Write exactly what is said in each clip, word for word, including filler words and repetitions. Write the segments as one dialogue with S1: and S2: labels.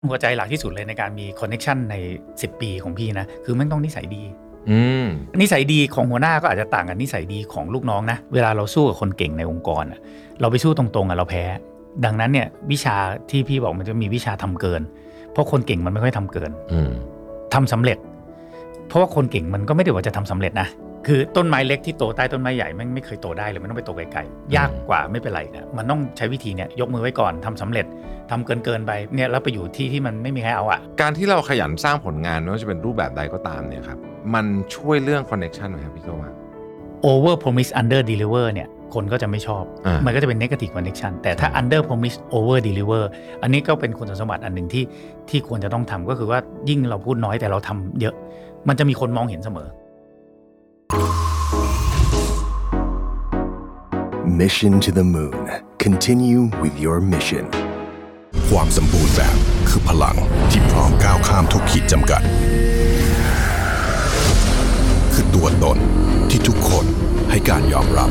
S1: หัวใจหลักที่สุดเลยในการมีคอนเนคชันในสิบปีของพี่นะคือมันต้องนิสัยดีนิสัยดีของหัวหน้าก็อาจจะต่างกันนิสัยดีของลูกน้องนะเวลาเราสู้กับคนเก่งในองค์กรอ่ะเราไปสู้ตรงๆอ่ะเราแพ้ดังนั้นเนี่ยวิชาที่พี่บอกมันจะมีวิชาทำเกินเพราะคนเก่งมันไม่ค่อยทำเกินทำสำเร็จเพราะว่าคนเก่งมันก็ไม่ได้ว่าจะทำสำเร็จนะคือต้นไม้เล็กที่โตใต้ต้นไม้ใหญ่ไม่ไม่เคยโตได้เลยมันต้องไปโตไกลๆยากกว่าไม่เป็นไรนะมันต้องใช้วิธีเนี่ยยกมือไว้ก่อนทำสำเร็จทำเกินเกินไปเนี่ยแล้วไปอยู่ที่ที่มันไม่มีใครเอาอะ
S2: การที่เราขยันสร้างผลงานไม่ว่าจะเป็นรูปแบบใดก็ตามเนี่ยครับมันช่วยเรื่องคอนเนคชันไหมครับพี่โจว่า
S1: over promise under deliver เนี่ยคนก็จะไม่ชอบมันก็จะเป็น negative connection แต่ถ้า under promise over deliver อันนี้ก็เป็นคุณสมบัติอันหนึ่งที่ที่ควรจะต้องทำก็คือว่ายิ่งเราพูดน้อยแต่เราทำเยอะมันจะมีคนมองเห็นเสมอ
S3: Mission to the Moon Continue with your mission
S4: ความสมบูรณ์แบบคือพลังที่พร้อมก้าวข้ามทุกขีดจำกัดคือตัวตนที่ทุกคนให้การยอมรับ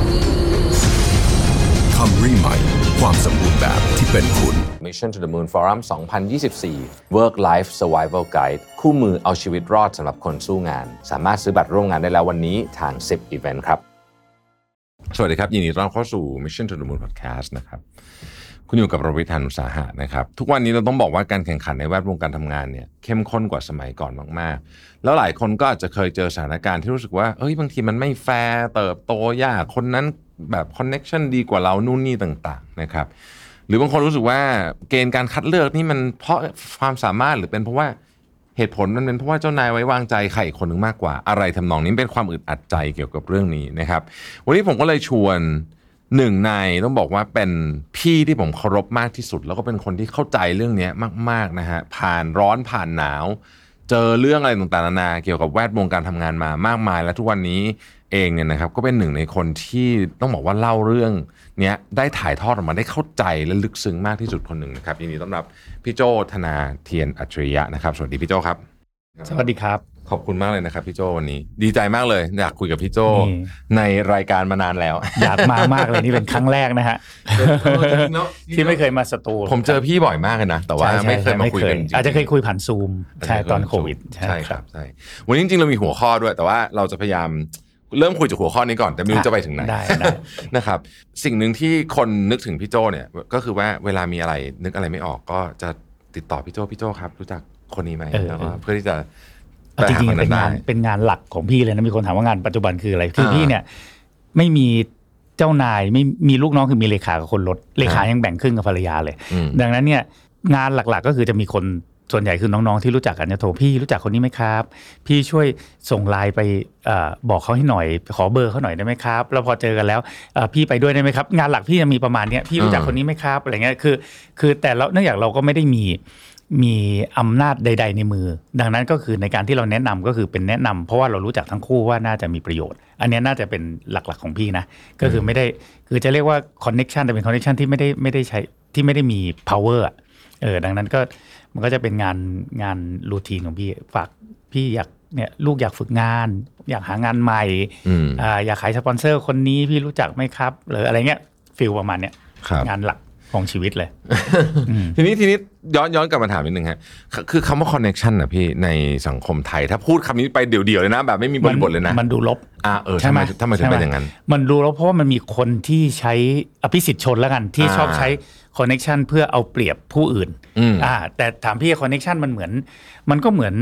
S4: Camry ใหม่ความสมบูรณ์แบบที่เป็นคุณ
S5: Mission to the Moon Forum สองพันยี่สิบสี่ Work Life Survival Guide คู่มือเอาชีวิตรอดสำหรับคนสู้งานสามารถซื้อบัตรร่วมงานได้แล้ววันนี้ทางสิบ Event ครับ
S2: สวัสดีครับยินดีต้อนรับเข้าสู่ Mission to the Moon Podcast นะครับคุณอยู่กับรวิทย์ หาญอุตสาหะนะครับทุกวันนี้เราต้องบอกว่าการแข่งขันในแวดวงการทำงานเนี่ยเข้มข้นกว่าสมัยก่อนมากๆแล้วหลายคนก็อาจจะเคยเจอสถานการณ์ที่รู้สึกว่าเอ้ยบางทีมันไม่แฟร์เติบโตยากคนนั้นแบบคอนเนคชั่นดีกว่าเรานู่นนี่ต่างๆนะครับหรือบางคนรู้สึกว่าเกณฑ์การคัดเลือกนี่มันเพราะความสามารถหรือเป็นเพราะว่าเหตุผลมันเป็นเพราะว่าเจ้านายไว้วางใจใครอีกคนนึงมากกว่าอะไรทำนองนี้เป็นความอึดอัดใจเกี่ยวกับเรื่องนี้นะครับวันนี้ผมก็เลยชวนหนึ่งในต้องบอกว่าเป็นพี่ที่ผมเคารพมากที่สุดแล้วก็เป็นคนที่เข้าใจเรื่องนี้มากๆนะฮะผ่านร้อนผ่านหนาวเจอเรื่องอะไรต่างๆนานาเกี่ยวกับแวดวงการทำงานมามากมายและทุกวันนี้เองเนี่ยนะครับก็เป็นหนึ่งในคนที่ต้องบอกว่าเล่าเรื่องเนี้ยได้ถ่ายทอดออกมาได้เข้าใจและลึกซึ้งมากที่สุดคนหนึ่งนะครับยินดีต้อนรับพี่โจธนาเทียนอัจฉริยะนะครับสวัสดีพี่โจครับ
S1: สวัสดีครับ
S2: ขอบคุณมากเลยนะครับพี่โจวันนี้ดีใจมากเลยอยากคุยกับพี่โจในรายการมานานแล้ว
S1: อยากมามากเลยนี่เป็นครั้งแรกนะฮะที่ไม่เคยมาสตู
S2: ผมเจอพี่บ่อยมากเลยนะแต่ว่าไม่เคยมาคุยกัน
S1: อาจจะเคยคุยผ่านซูมใช่ตอนโควิด
S2: ใช่ครับใช่วันนี้จริงๆเรามีหัวข้อด้วยแต่ว่าเราจะพยายามเริ่มคุยจากหัวข้อนี้ก่อนแต่ไม่รู้จะไปถึงไหนนะครับสิ่งหนึ่งที่คนนึกถึงพี่โจเนี่ยก็คือว่าเวลามีอะไรนึกอะไรไม่ออกก็จะติดต่อพี่โจพี่โจครับรู้จักคนนี้ไหมแล้วก็เพื่อที่จะ
S1: จริงๆเป็นงานเป็นงานหลักของพี่เลยนะมีคนถามว่างานปัจจุบันคืออะไรคือพี่เนี่ยไม่มีเจ้านายไม่มีลูกน้องคือมีเลขากับคนรถเลขายังแบ่งครึ่งกับภรรยาเลยดังนั้นเนี่ยงานหลักๆก็คือจะมีคนส่วนใหญ่คือน้องๆที่รู้จักกันจะโทรพี่รู้จักคนนี้ไหมครับพี่ช่วยส่งไลน์ไปบอกเขาให้หน่อยขอเบอร์เขาหน่อยได้ไหมครับแล้วพอเจอกันแล้วพี่ไปด้วยได้ไหมครับงานหลักพี่จะมีประมาณนี้พี่รู้จักคนนี้ไหมครับอะไรเงี้ยคือคือแต่เราเนื่องจากเราก็ไม่ได้มีมีอำนาจใดๆในมือดังนั้นก็คือในการที่เราแนะนำก็คือเป็นแนะนำเพราะว่าเรารู้จักทั้งคู่ว่าน่าจะมีประโยชน์อันนี้น่าจะเป็นหลักๆของพี่นะก็คือไม่ได้คือจะเรียกว่าคอนเนคชันแต่เป็นคอนเนคชันที่ไม่ได้ไม่ได้ใช้ที่ไม่ได้มี power เออดังนั้นก็มันก็จะเป็นงานงานรูทีนของพี่ฝากพี่อยากเนี่ยลูกอยากฝึกงานอยากหางานใหม่อ่าอยากขายสปอนเซอร์คนนี้พี่รู้จักไหมครับหรืออะไรเงี้ยฟีลประมาณเนี้ยงานหลักของชีวิตเลย
S2: ทีนี้ทีนี้ย้อนย้อนกลับมาถามนิดนึงฮะคือคำว่า connection นะพี่ในสังคมไทยถ้าพูดคำนี้ไปเดี่ยวๆเลยนะแบบไม่มีบริบทเลยนะ
S1: มันดูลบ
S2: อ่าเออทำไมทำไมถึงเป็นอย่างนั้น
S1: มันดูลบเพราะว่ามันมีคนที่ใช้อภิสิทธิชนแล้วกันที่ชอบใช้ connection เพื่อเอาเปรียบผู้อื่นอ่าแต่ถามพี่ connection มันเหมือนมันก็เหมือน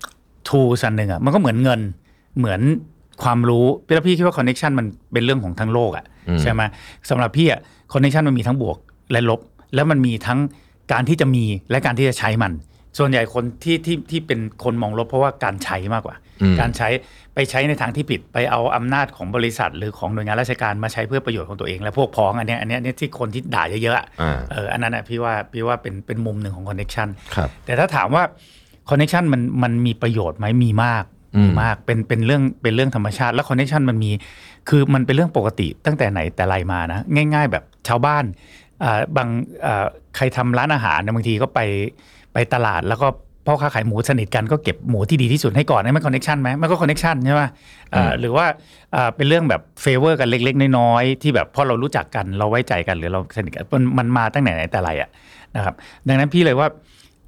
S1: tools อันนึงอ่ะมันก็เหมือนเงินเหมือนความรู้แล้วพี่คิดว่า connection มันเป็นเรื่องของทั้งโลกอ่ะใช่ไหมสำหรับพี่อ่ะ connection มันมีทั้งบวกและลบแล้วมันมีทั้งการที่จะมีและการที่จะใช้มันส่วนใหญ่คนที่ที่ที่เป็นคนมองลบเพราะว่าการใช้มากกว่าการใช้ไปใช้ในทางที่ผิดไปเอาอำนาจของบริษัทหรือของหน่วยงานราชการมาใช้เพื่อประโยชน์ของตัวเองและพวกพ้องอันนี้อันนี้นี่ที่คนที่ด่าเยอะๆเอออันนั้นอ่ะพี่ว่าพี่ว่าเป็นเป็นมุมหนึ่งของคอนเนคชั่นแต่ถ้าถามว่าคอนเนคชั่นมันมันมีประโยชน์ไหมมีมากมีมากเป็นเป็นเรื่องเป็นเรื่องธรรมชาติแล้วคอนเนคชั่นมันมีคือมันเป็นเรื่องปกติตั้งแต่ไหนแต่ไรมานะง่ายๆแบบชาวบ้านบางใครทำร้านอาหารบางทีก็ไปไปตลาดแล้วก็พ่อค้าขายหมูสนิทกันก็เก็บหมูที่ดีที่สุดให้ก่อนนี่มันคอนเนคชั่นไหมมันก็คอนเนคชั่นใช่ไหมหรือว่าเป็นเรื่องแบบเฟเวอร์กันเล็กๆน้อยๆที่แบบพอเรารู้จักกันเราไว้ใจกันหรือเราสนิทกันมันมาตั้งไหนแต่ไรอ่ะนะครับดังนั้นพี่เลยว่า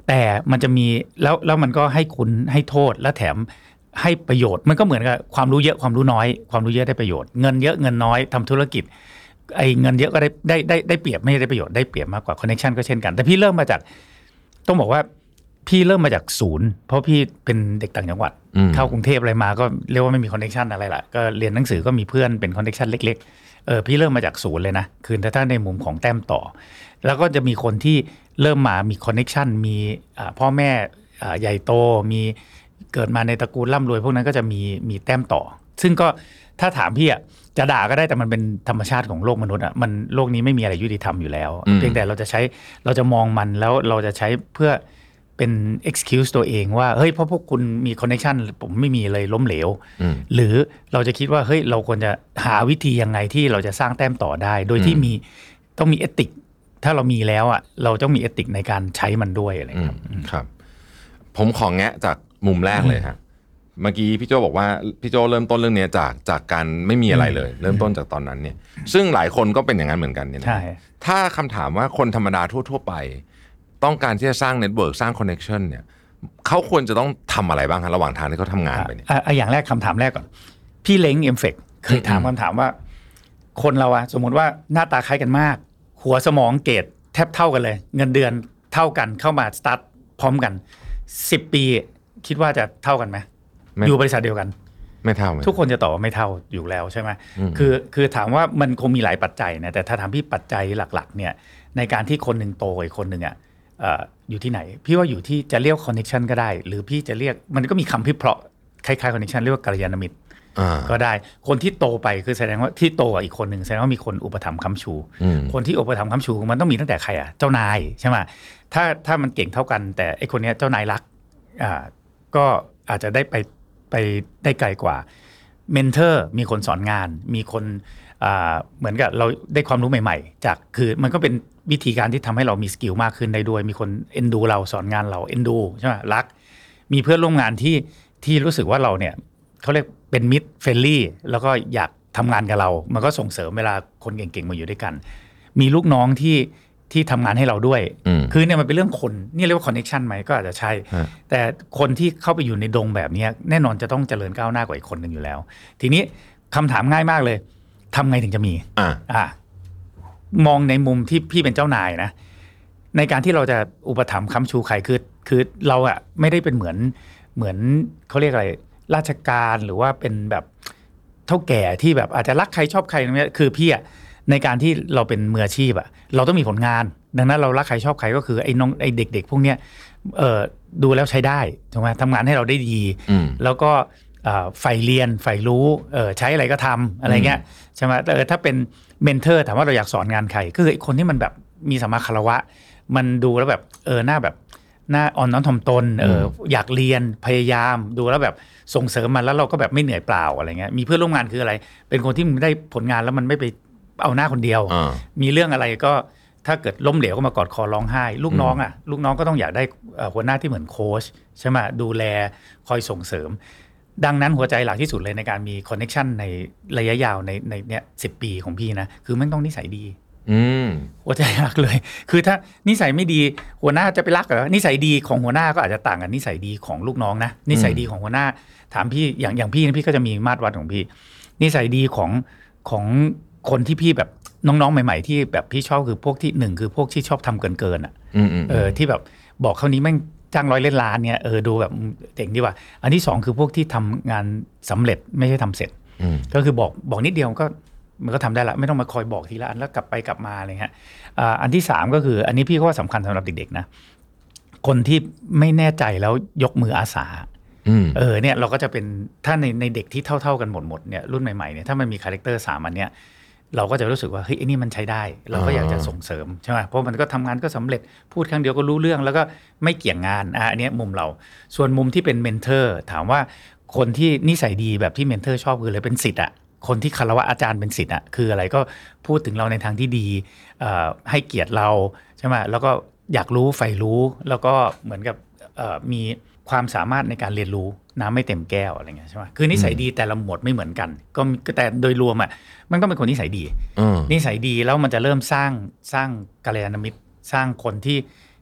S1: แต่มันจะมีแล้วแล้วมันก็ให้คุณให้โทษและแถมให้ประโยชน์มันก็เหมือนกับความรู้เยอะความรู้น้อยความรู้เยอะได้ประโยชน์เงินเยอะเงินน้อยทำธุรกิจไอ้เงินเยอะก็ได้ได้ได้ได้เปรียบไม่ได้ประโยชน์ได้เปรียบมากกว่าคอนเนคชั่นก็เช่นกันแต่พี่เริ่มมาจากต้องบอกว่าพี่เริ่มมาจากศูนย์เพราะพี่เป็นเด็กต่างจังหวัดเข้ากรุงเทพอะไรมาก็เรียกว่าไม่มีคอนเนคชั่นอะไรล่ะก็เรียนหนังสือก็มีเพื่อนเป็นคอนเนคชั่นเล็กๆเออพี่เริ่มมาจากศูนย์เลยนะคือถ้าในมุมของแต้มต่อแล้วก็จะมีคนที่เริ่มมามีคอนเนคชั่นมีพ่อแม่ใหญ่โตมีเกิดมาในตระกูลร่ำรวยพวกนั้นก็จะมีมีแต้มต่อซึ่งก็ถ้าถามพี่อ่ะจะด่าก็ได้แต่มันเป็นธรรมชาติของโลกมนุษย์อ่ะมันโลกนี้ไม่มีอะไรยุติธรรมอยู่แล้วเพียงแต่เราจะใช้เราจะมองมันแล้วเราจะใช้เพื่อเป็น excuse ตัวเองว่าเฮ้ยเพราะพวกคุณมี connection ผมไม่มีเลยล้มเหลวหรือเราจะคิดว่าเฮ้ยเราควรจะหาวิธียังไงที่เราจะสร้างแต้มต่อได้โดยที่มีต้องมีเอติกถ้าเรามีแล้วอ่ะเราต้องมีเอติกในการใช้มันด้วยอะไรครับ
S2: ครับผมขอแงะจากมุมแรกเลยครับเมื่อกี้พี่โจบอกว่าพี่โจเริ่มต้นเรื่องนี้จากจากการไม่มีอะไรเลยเริ่มต้นจากตอนนั้นเนี่ยซึ่งหลายคนก็เป็นอย่างนั้นเหมือนกันเนี่ยนะถ้าคำถามว่าคนธรรมดาทั่วๆไปต้องการที่จะสร้างเน็ตเวิร์กสร้างคอนเนคชั่นเนี่ยเขาควรจะต้องทำอะไรบ้างครับระหว่างทางที่เขาทำงานไปเนี่ย
S1: อ่ะอย่างแรกคำถามแรกก่อนพี่เล้งเอ็มเฟกเคยถามคำถามว่าคนเราอะสมมติว่าหน้าตาคล้ายกันมากหัวสมองเกรดแทบเท่ากันเลยเงินเดือนเท่ากันเข้ามาสตาร์ทพร้อมกันสิบปีคิดว่าจะเท่ากันไหมอยู่บริษัทเดียวกัน
S2: ไม่เท่า
S1: ทุกคนจะตอบว่าไม่เท่าอยู่แล้วใช่ไหมคือคือถามว่ามันคงมีหลายปัจจัยนะแต่ถ้าถามพี่ปัจจัยหลักๆเนี่ยในการที่คนหนึ่งโตอีกคนหนึ่งอ่ะอยู่ที่ไหนพี่ว่าอยู่ที่จะเรียกคอนเนคชันก็ได้หรือพี่จะเรียกมันก็มีคำพิเพราะคล้ายๆคอนเนคชันเรียกว่ากัลยาณมิตรก็ได้คนที่โตไปคือแสดงว่าที่โตอีกคนหนึ่งแสดงว่ามีคนอุปถัมภ์ค้ำชูคนที่อุปถัมภ์ค้ำชูมันต้องมีตั้งแต่ใครอ่ะเจ้านายใช่ไหมถ้าถ้ามันเก่งเท่ากันแต่ไอคนนี้เจ้านายรักอ่าก็อาจจะได้ไปไปได้ไกลกว่าเมนเทอร์มีคนสอนงานมีคนเหมือนกับเราได้ความรู้ใหม่ๆจากคือมันก็เป็นวิธีการที่ทำให้เรามีสกิลมากขึ้นได้ด้วยมีคนเอ็นดูเราสอนงานเราเอ็นดูใช่ไหมรักมีเพื่อนร่วมงานที่ที่รู้สึกว่าเราเนี่ยเขาเรียกเป็นมิตรเฟรนลี่แล้วก็อยากทำงานกับเรามันก็ส่งเสริมเวลาคนเก่งๆมาอยู่ด้วยกันมีลูกน้องที่ที่ทำงานให้เราด้วยคือเนี่ยมันเป็นเรื่องคนนี่เรียกว่าคอนเนคชันไหมก็อาจจะใช่แต่คนที่เข้าไปอยู่ในดงแบบนี้แน่นอนจะต้องเจริญก้าวหน้ากว่าอีกคนหนึ่งอยู่แล้วทีนี้คำถามง่ายมากเลยทำไงถึงจะมีอ่าอ่ามองในมุมที่พี่เป็นเจ้านายนะในการที่เราจะอุปถัมภ์ค้ำชูใครคือคือเราอะไม่ได้เป็นเหมือนเหมือนเขาเรียกอะไรราชการหรือว่าเป็นแบบเท่าแก่ที่แบบอาจจะรักใครชอบใครเนี่ยคือพี่อะในการที่เราเป็นมืออาชีพอะเราต้องมีผลงานดังนั้นเรารักใครชอบใครก็คือไอ้น้องไอ้เด็กๆพวกเนี้ยเอ่อดูแล้วใช้ได้ถูกไหมทำงานให้เราได้ดีแล้วก็ใฝ่เรียนใฝ่รู้เออใช้อะไรก็ทำอะไรเงี้ยใช่ไหมเออถ้าเป็นเมนเทอร์ถามว่าเราอยากสอนงานใครก็คือคนที่มันแบบมีสัมมาคารวะมันดูแล้วแบบเออหน้าแบบหน้าอ่อนน้อมถ่อมตนเอออยากเรียนพยายามดูแล้วแบบส่งเสริมมันแล้วเราก็แบบไม่เหนื่อยเปล่าอะไรเงี้ยมีเพื่อนร่วมงานคืออะไรเป็นคนที่มันได้ผลงานแล้วมันไม่ไปเอาหน้าคนเดียวมีเรื่องอะไรก็ถ้าเกิดล้มเหลวก็มากอดคอร้องไห้ลูกน้องอ่ะลูกน้องก็ต้องอยากได้หัวหน้าที่เหมือนโค้ชใช่ไหมดูแลคอยส่งเสริมดังนั้นหัวใจหลักที่สุดเลยในการมีคอนเนคชั่นในระยะยาวในในเนี้ยสิบปีของพี่นะคือมันต้องนิสัยดีหัวใจหลักเลยคือถ้านิสัยไม่ดีหัวหน้าจะไปรักเหรอนิสัยดีของหัวหน้าก็อาจจะต่างกันนิสัยดีของลูกน้องนะนิสัยดีของหัวหน้าถามพี่อย่างอย่างพี่พี่ก็จะมีมาตรวัดของพี่นิสัยดีของของคนที่พี่แบบน้องๆใหม่ๆที่แบบพี่ชอบคือพวกที่หนึ่งคือพวกที่ชอบทำเกินๆอ่ะเออที่แบบบอกเขานี้แม่งจ้างร้อยเล่นล้านเนี่ยเออดูแบบเจ๋งดีว่ะอันที่สองคือพวกที่ทำงานสำเร็จไม่ใช่ทำเสร็จก็คือบอกบอกนิดเดียวก็มันก็ทำได้ละไม่ต้องมาคอยบอกทีละอันแล้วกลับไปกลับมาอะไรเงี้ยอันที่สามก็คืออันนี้พี่ก็ว่าสำคัญสำหรับเด็กๆนะคนที่ไม่แน่ใจแล้วยกมืออาสาเออเนี่ยเราก็จะเป็นถ้าในในเด็กที่เท่าๆกันหมดหมดเนี่ยรุ่นใหม่ๆเนี่ยถ้ามันมีคาแรคเตอร์สามอันเนี้ยเราก็จะรู้สึกว่าเฮ้ยไอ้นี่มันใช้ได้เราก็อยากจะส่งเสริมใช่ไหมเพราะมันก็ทำงานก็สำเร็จพูดครั้งเดียวก็รู้เรื่องแล้วก็ไม่เกี่ยงงานอ่ะอันนี้มุมเราส่วนมุมที่เป็นเมนเทอร์ถามว่าคนที่นิสัยดีแบบที่เมนเทอร์ชอบคืออะไรเป็นศิษย์อ่ะคนที่คารวะอาจารย์เป็นศิษย์อ่ะคืออะไรก็พูดถึงเราในทางที่ดีให้เกียรติเราใช่ไหมแล้วก็อยากรู้ใฝ่รู้แล้วก็เหมือนกับมีความสามารถในการเรียนรู้น้ำไม่เต็มแก้วอะไรเงี้ยใช่ไหมคือนิสัยดีแต่ละหมวดไม่เหมือนกันก็แต่โดยรวมอ่ะมันต้องเป็นคนนิสัยดีนิสัยดีแล้วมันจะเริ่มสร้างสร้างกัลยาณมิตรสร้างคนที่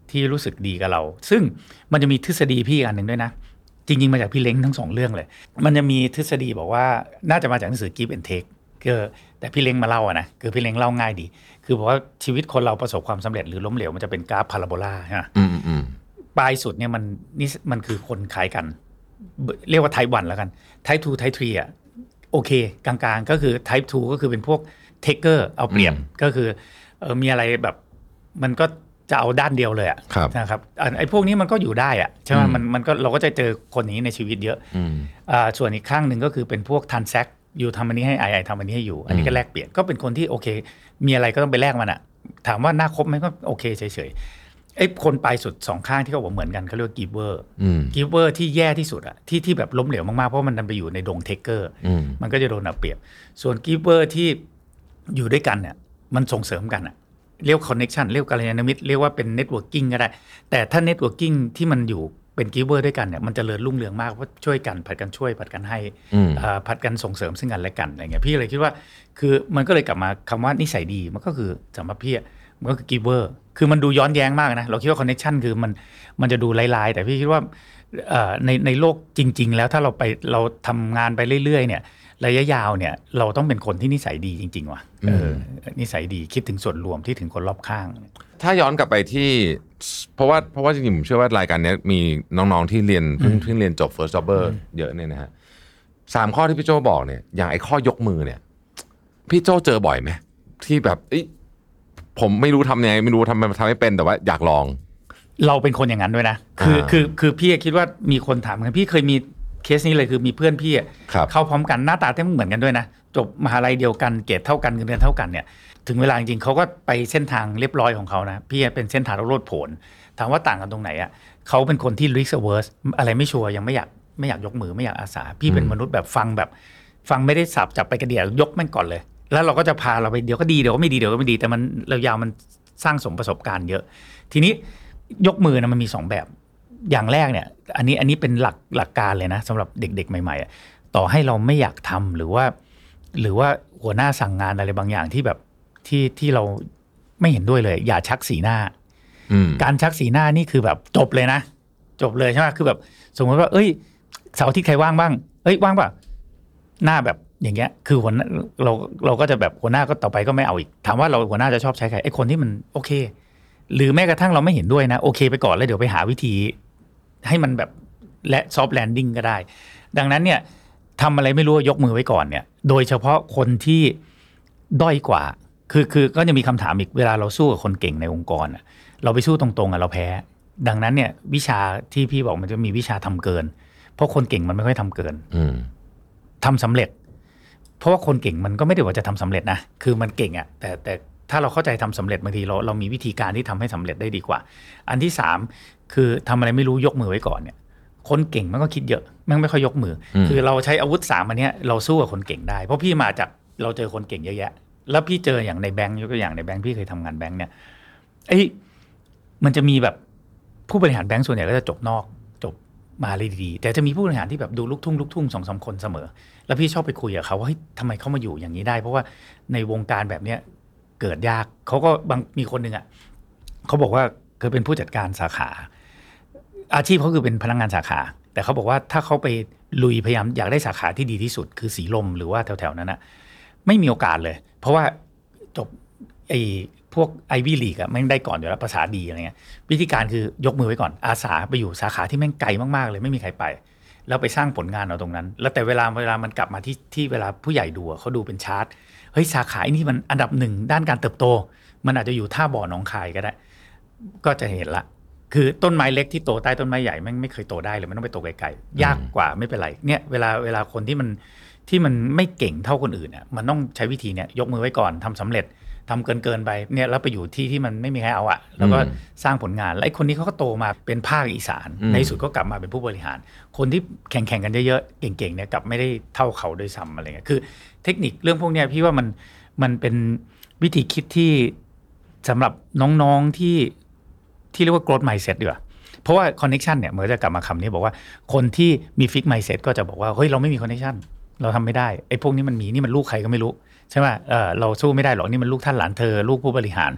S1: ที่รู้สึกดีกับเราซึ่งมันจะมีทฤษฎีพี่อันหนึ่งด้วยนะจริงๆมาจากพี่เล้งทั้งสองเรื่องเลยมันจะมีทฤษฎีบอกว่าน่าจะมาจากหนังสือ Give and Take คือแต่พี่เล้งมาเล่าอะนะคือพี่เล้งเล่าง่ายดีคือบอกว่าชีวิตคนเราประสบความสำเร็จหรือล้มเหลวมันจะเป็นกราฟพาราโบลาใช่ไหมปลายสุดเนี่ยมันนี่มันคือคนคล้ายกันเรียกว่า Type วันแล้วกัน Type ทู Type ทรีอ่ะโอเคกลางๆก็คือ Type ทูก็คือเป็นพวก Taker เอาเปรียบก็คือเออมีอะไรแบบมันก็จะเอาด้านเดียวเลยอ่ะนะครับไอ้พวกนี้มันก็อยู่ได้อ่ะใช่ไหมมันมันก็เราก็จะเจอคนนี้ในชีวิตเยอะอ่าส่วนอีกข้างหนึ่งก็คือเป็นพวก Transact อยู่ทำอันนี้ให้ไอไอทำอันนี้ให้อยู่อันนี้ก็แลกเปลี่ยนก็เป็นคนที่โอเคมีอะไรก็ต้องไปแลกมันอ่ะถามว่าน่าคบไหมก็โอเคเฉยๆไอ้คนปลายสุดสองข้างที่เขาบอกเหมือนกันเขาเรียกว่า giver giver ที่แย่ที่สุดอ่ะที่ที่แบบล้มเหลวมากๆเพราะมันดันไปอยู่ในดง taker มันก็จะโดนเอาเปรียบส่วน giver ที่อยู่ด้วยกันเนี่ยมันส่งเสริมกันอ่ะเรียก connection เรียกกัลยาณมิตรเรียกว่าเป็น networking ก็ได้แต่ถ้า networking ที่มันอยู่เป็น giver ด้วยกันเนี่ยมันจะเจริญรุ่งเรืองมากเพราะช่วยกันผัดกันช่วยผัดกันให้ผัดกันส่งเสริมซึ่งกันและกันอะไรเงี้ยพี่เลยคิดว่าคือมันก็เลยกลับมาคำว่านิสัยดีมันก็คือสำหรับพี่มันก็คือ giver คือมันดูย้อนแย้งมากนะเราคิดว่า connection คือมันมันจะดูลายๆแต่พี่คิดว่าในในโลกจริงๆแล้วถ้าเราไปเราทำงานไปเรื่อยๆเนี่ยระยะยาวเนี่ยเราต้องเป็นคนที่นิสัยดีจริงๆว่ะเออนิสัยดีคิดถึงส่วนรวมที่ถึงคนรอบข้าง
S2: ถ้าย้อนกลับไปที่เพราะว่าเพราะว่าจริงๆผมเชื่อว่ารายการนี้มีน้องๆที่เรียนเพิ่งเพิ่งเรียนจบ first jobber เยอะเนี่ยนะฮะสามข้อที่พี่โจบอกเนี่ยอย่างไอ้ข้อยกมือเนี่ยพี่โจเจอบ่อยไหมที่แบบผมไม่รู้ทำยังไงไม่รู้ทำทำไม่เป็นแต่ว่าอยากลอง
S1: เราเป็นคนอย่างนั้นด้วยนะคือคือคือพี่คิดว่ามีคนถามกันพี่เคยมีเคสนี้เลยคือมีเพื่อนพี่เข้าพร้อมกันหน้าตาเท่เหมือนกันด้วยนะจบมหาลัยเดียวกันเกรดเท่ากันเงินเดือนเท่ากันเนี่ยถึงเวลาจริงๆเขาก็ไปเส้นทางเรียบร้อยของเขานะพี่เป็นเส้นทางโลดโผนถามว่าต่างกันตรงไหนอ่ะเขาเป็นคนที่ risk averse อะไรไม่ชัวร์ยังไม่อยากไม่อยากยกมือไม่อยากอาสาพี่เป็นมนุษย์แบบฟังแบบฟังไม่ได้สับจับไปกระเดี่ยวยกแม่งก่อนเลยแล้วเราก็จะพาเราไปเดี๋ยวก็ดีเดี๋ยวก็ไม่ดีเดี๋ยวก็ไม่ดีแต่มันระยะยาวมันสร้างสมประสบการณ์เยอะทีนี้ยกมือนะมันมีสองแบบอย่างแรกเนี่ยอันนี้อันนี้เป็นหลักหลักการเลยนะสำหรับเด็กๆใหม่ๆต่อให้เราไม่อยากทำหรือว่าหรือว่าหัวหน้าสั่งงานอะไรบางอย่างที่แบบที่ที่เราไม่เห็นด้วยเลยอย่าชักสีหน้าการชักสีหน้านี่คือแบบจบเลยนะจบเลยใช่ไหมคือแบบสมมติว่าเอ้ยเสาร์อาทิตย์ใครว่างบ้างเอ้ยว่างป่ะหน้าแบบอย่างเงี้ยคือหัวเราเราก็จะแบบหัวหน้าก็ต่อไปก็ไม่เอาอีกถามว่าเราหัวหน้าจะชอบใช้ใครไอ้คนที่มันโอเคหรือแม้กระทั่งเราไม่เห็นด้วยนะโอเคไปก่อนแล้วเดี๋ยวไปหาวิธีให้มันแบบและซอฟต์แลนดิ้งก็ได้ดังนั้นเนี่ยทำอะไรไม่รู้ยกมือไว้ก่อนเนี่ยโดยเฉพาะคนที่ด้อยกว่าคือคือก็จะมีคำถามอีกเวลาเราสู้กับคนเก่งในองค์กรเราไปสู้ตรงๆอ่ะเราแพ้ดังนั้นเนี่ยวิชาที่พี่บอกมันจะมีวิชาทำเกินเพราะคนเก่งมันไม่ค่อยทำเกินทำสำเร็จเพราะว่าคนเก่งมันก็ไม่ได้ว่าจะทำสำเร็จนะคือมันเก่งอ่ะแต่แต่ถ้าเราเข้าใจทำสำเร็จบางทีเราเรามีวิธีการที่ทำให้สำเร็จได้ดีกว่าอันที่สามคือทำอะไรไม่รู้ยกมือไว้ก่อนเนี่ยคนเก่งมันก็คิดเยอะมันไม่ค่อยยกมือคือเราใช้อาวุธสามอันนี้เราสู้กับคนเก่งได้เพราะพี่มาจากเราเจอคนเก่งเยอะแยะแล้วพี่เจออย่างในแบงก์ยกตัวอย่างในแบงก์พี่เคยทำงานแบงก์เนี่ยไอ้มันจะมีแบบผู้บริหารแบงก์ส่วนใหญ่ก็จะจบนอกจบมาเลยดีๆแต่จะมีผู้บริหารที่แบบดูลูกทุ่งลูกทุ่งสองสามคนเสมอแล้วพี่ชอบไปคุยกับเขาว่าเฮ้ยทำไมเขามาอยู่อย่างนี้ได้เพราะว่าในวงการแบบเนี้ยเกิดยากเขาก็บางมีคนหนึ่งอ่ะเขาบอกว่าเคยเป็นผู้จัดการสาขาอาชีพเขาคือเป็นพนักงานสาขาแต่เขาบอกว่าถ้าเขาไปลุยพยายามอยากได้สาขาที่ดีที่สุดคือสีลมหรือว่าแถวๆนั้นนะไม่มีโอกาสเลยเพราะว่าจบไอ้พวกไอวี่ลีกอะไม่ได้ก่อนอยู่แล้วภาษาดีอะไรเงี้ยวิธีการคือยกมือไว้ก่อนอาสาไปอยู่สาขาที่แม่งไกลมากๆเลยไม่มีใครไปแล้วไปสร้างผลงานเอาตรงนั้นแล้วแต่เวลาเวลามันกลับมาที่ที่เวลาผู้ใหญ่ดูเขาดูเป็นชาร์ตเฮ้ยสาขานี้มันอันดับหนึ่งด้านการเติบโตมันอาจจะอยู่ท่าบ่อหนองคายก็ได้ก็จะเห็นละคือต้นไม้เล็กที่โตใต้ต้นไม้ใหญ่แม่งไม่เคยโตได้เลยมันต้องไปโตไกลๆยากกว่าไม่เป็นไรเนี่ยเวลาเวลาคนที่มันที่มันไม่เก่งเท่าคนอื่นอ่ะมันต้องใช้วิธีเนี่ยยกมือไว้ก่อนทำสำเร็จทำเกินเกินไปเนี่ยแล้วไปอยู่ที่ที่มันไม่มีใครเอาอ่ะแล้วก็สร้างผลงานแล้วไอ้คนนี้เขาก็โตมาเป็นภาคอีสานในสุดก็กลับมาเป็นผู้บริหารคนที่แข่งๆกันเยอะๆเก่งๆเนี่ยกลับไม่ได้เท่าเขาโดยซ้ำอะไรเงี้ยคือเทคนิคเรื่องพวกเนี้ยพี่ว่ามันมันเป็นวิธีคิดที่สำหรับน้องๆที่ที่เรียกว่า growth mindset ดีกว่าเพราะว่า connection เนี่ยเหมือนจะกลับมาคำนี้บอกว่าคนที่มี fix mindset ก็จะบอกว่าเฮ้ยเราไม่มี connection เราทำไม่ได้ไอ้พวกนี้มันมีนี่มันลูกใครก็ไม่รู้ใช่ไหมเออเราสู้ไม่ได้หรอกนี่มันลูกท่านหลานเธอลูกผู้บริหาร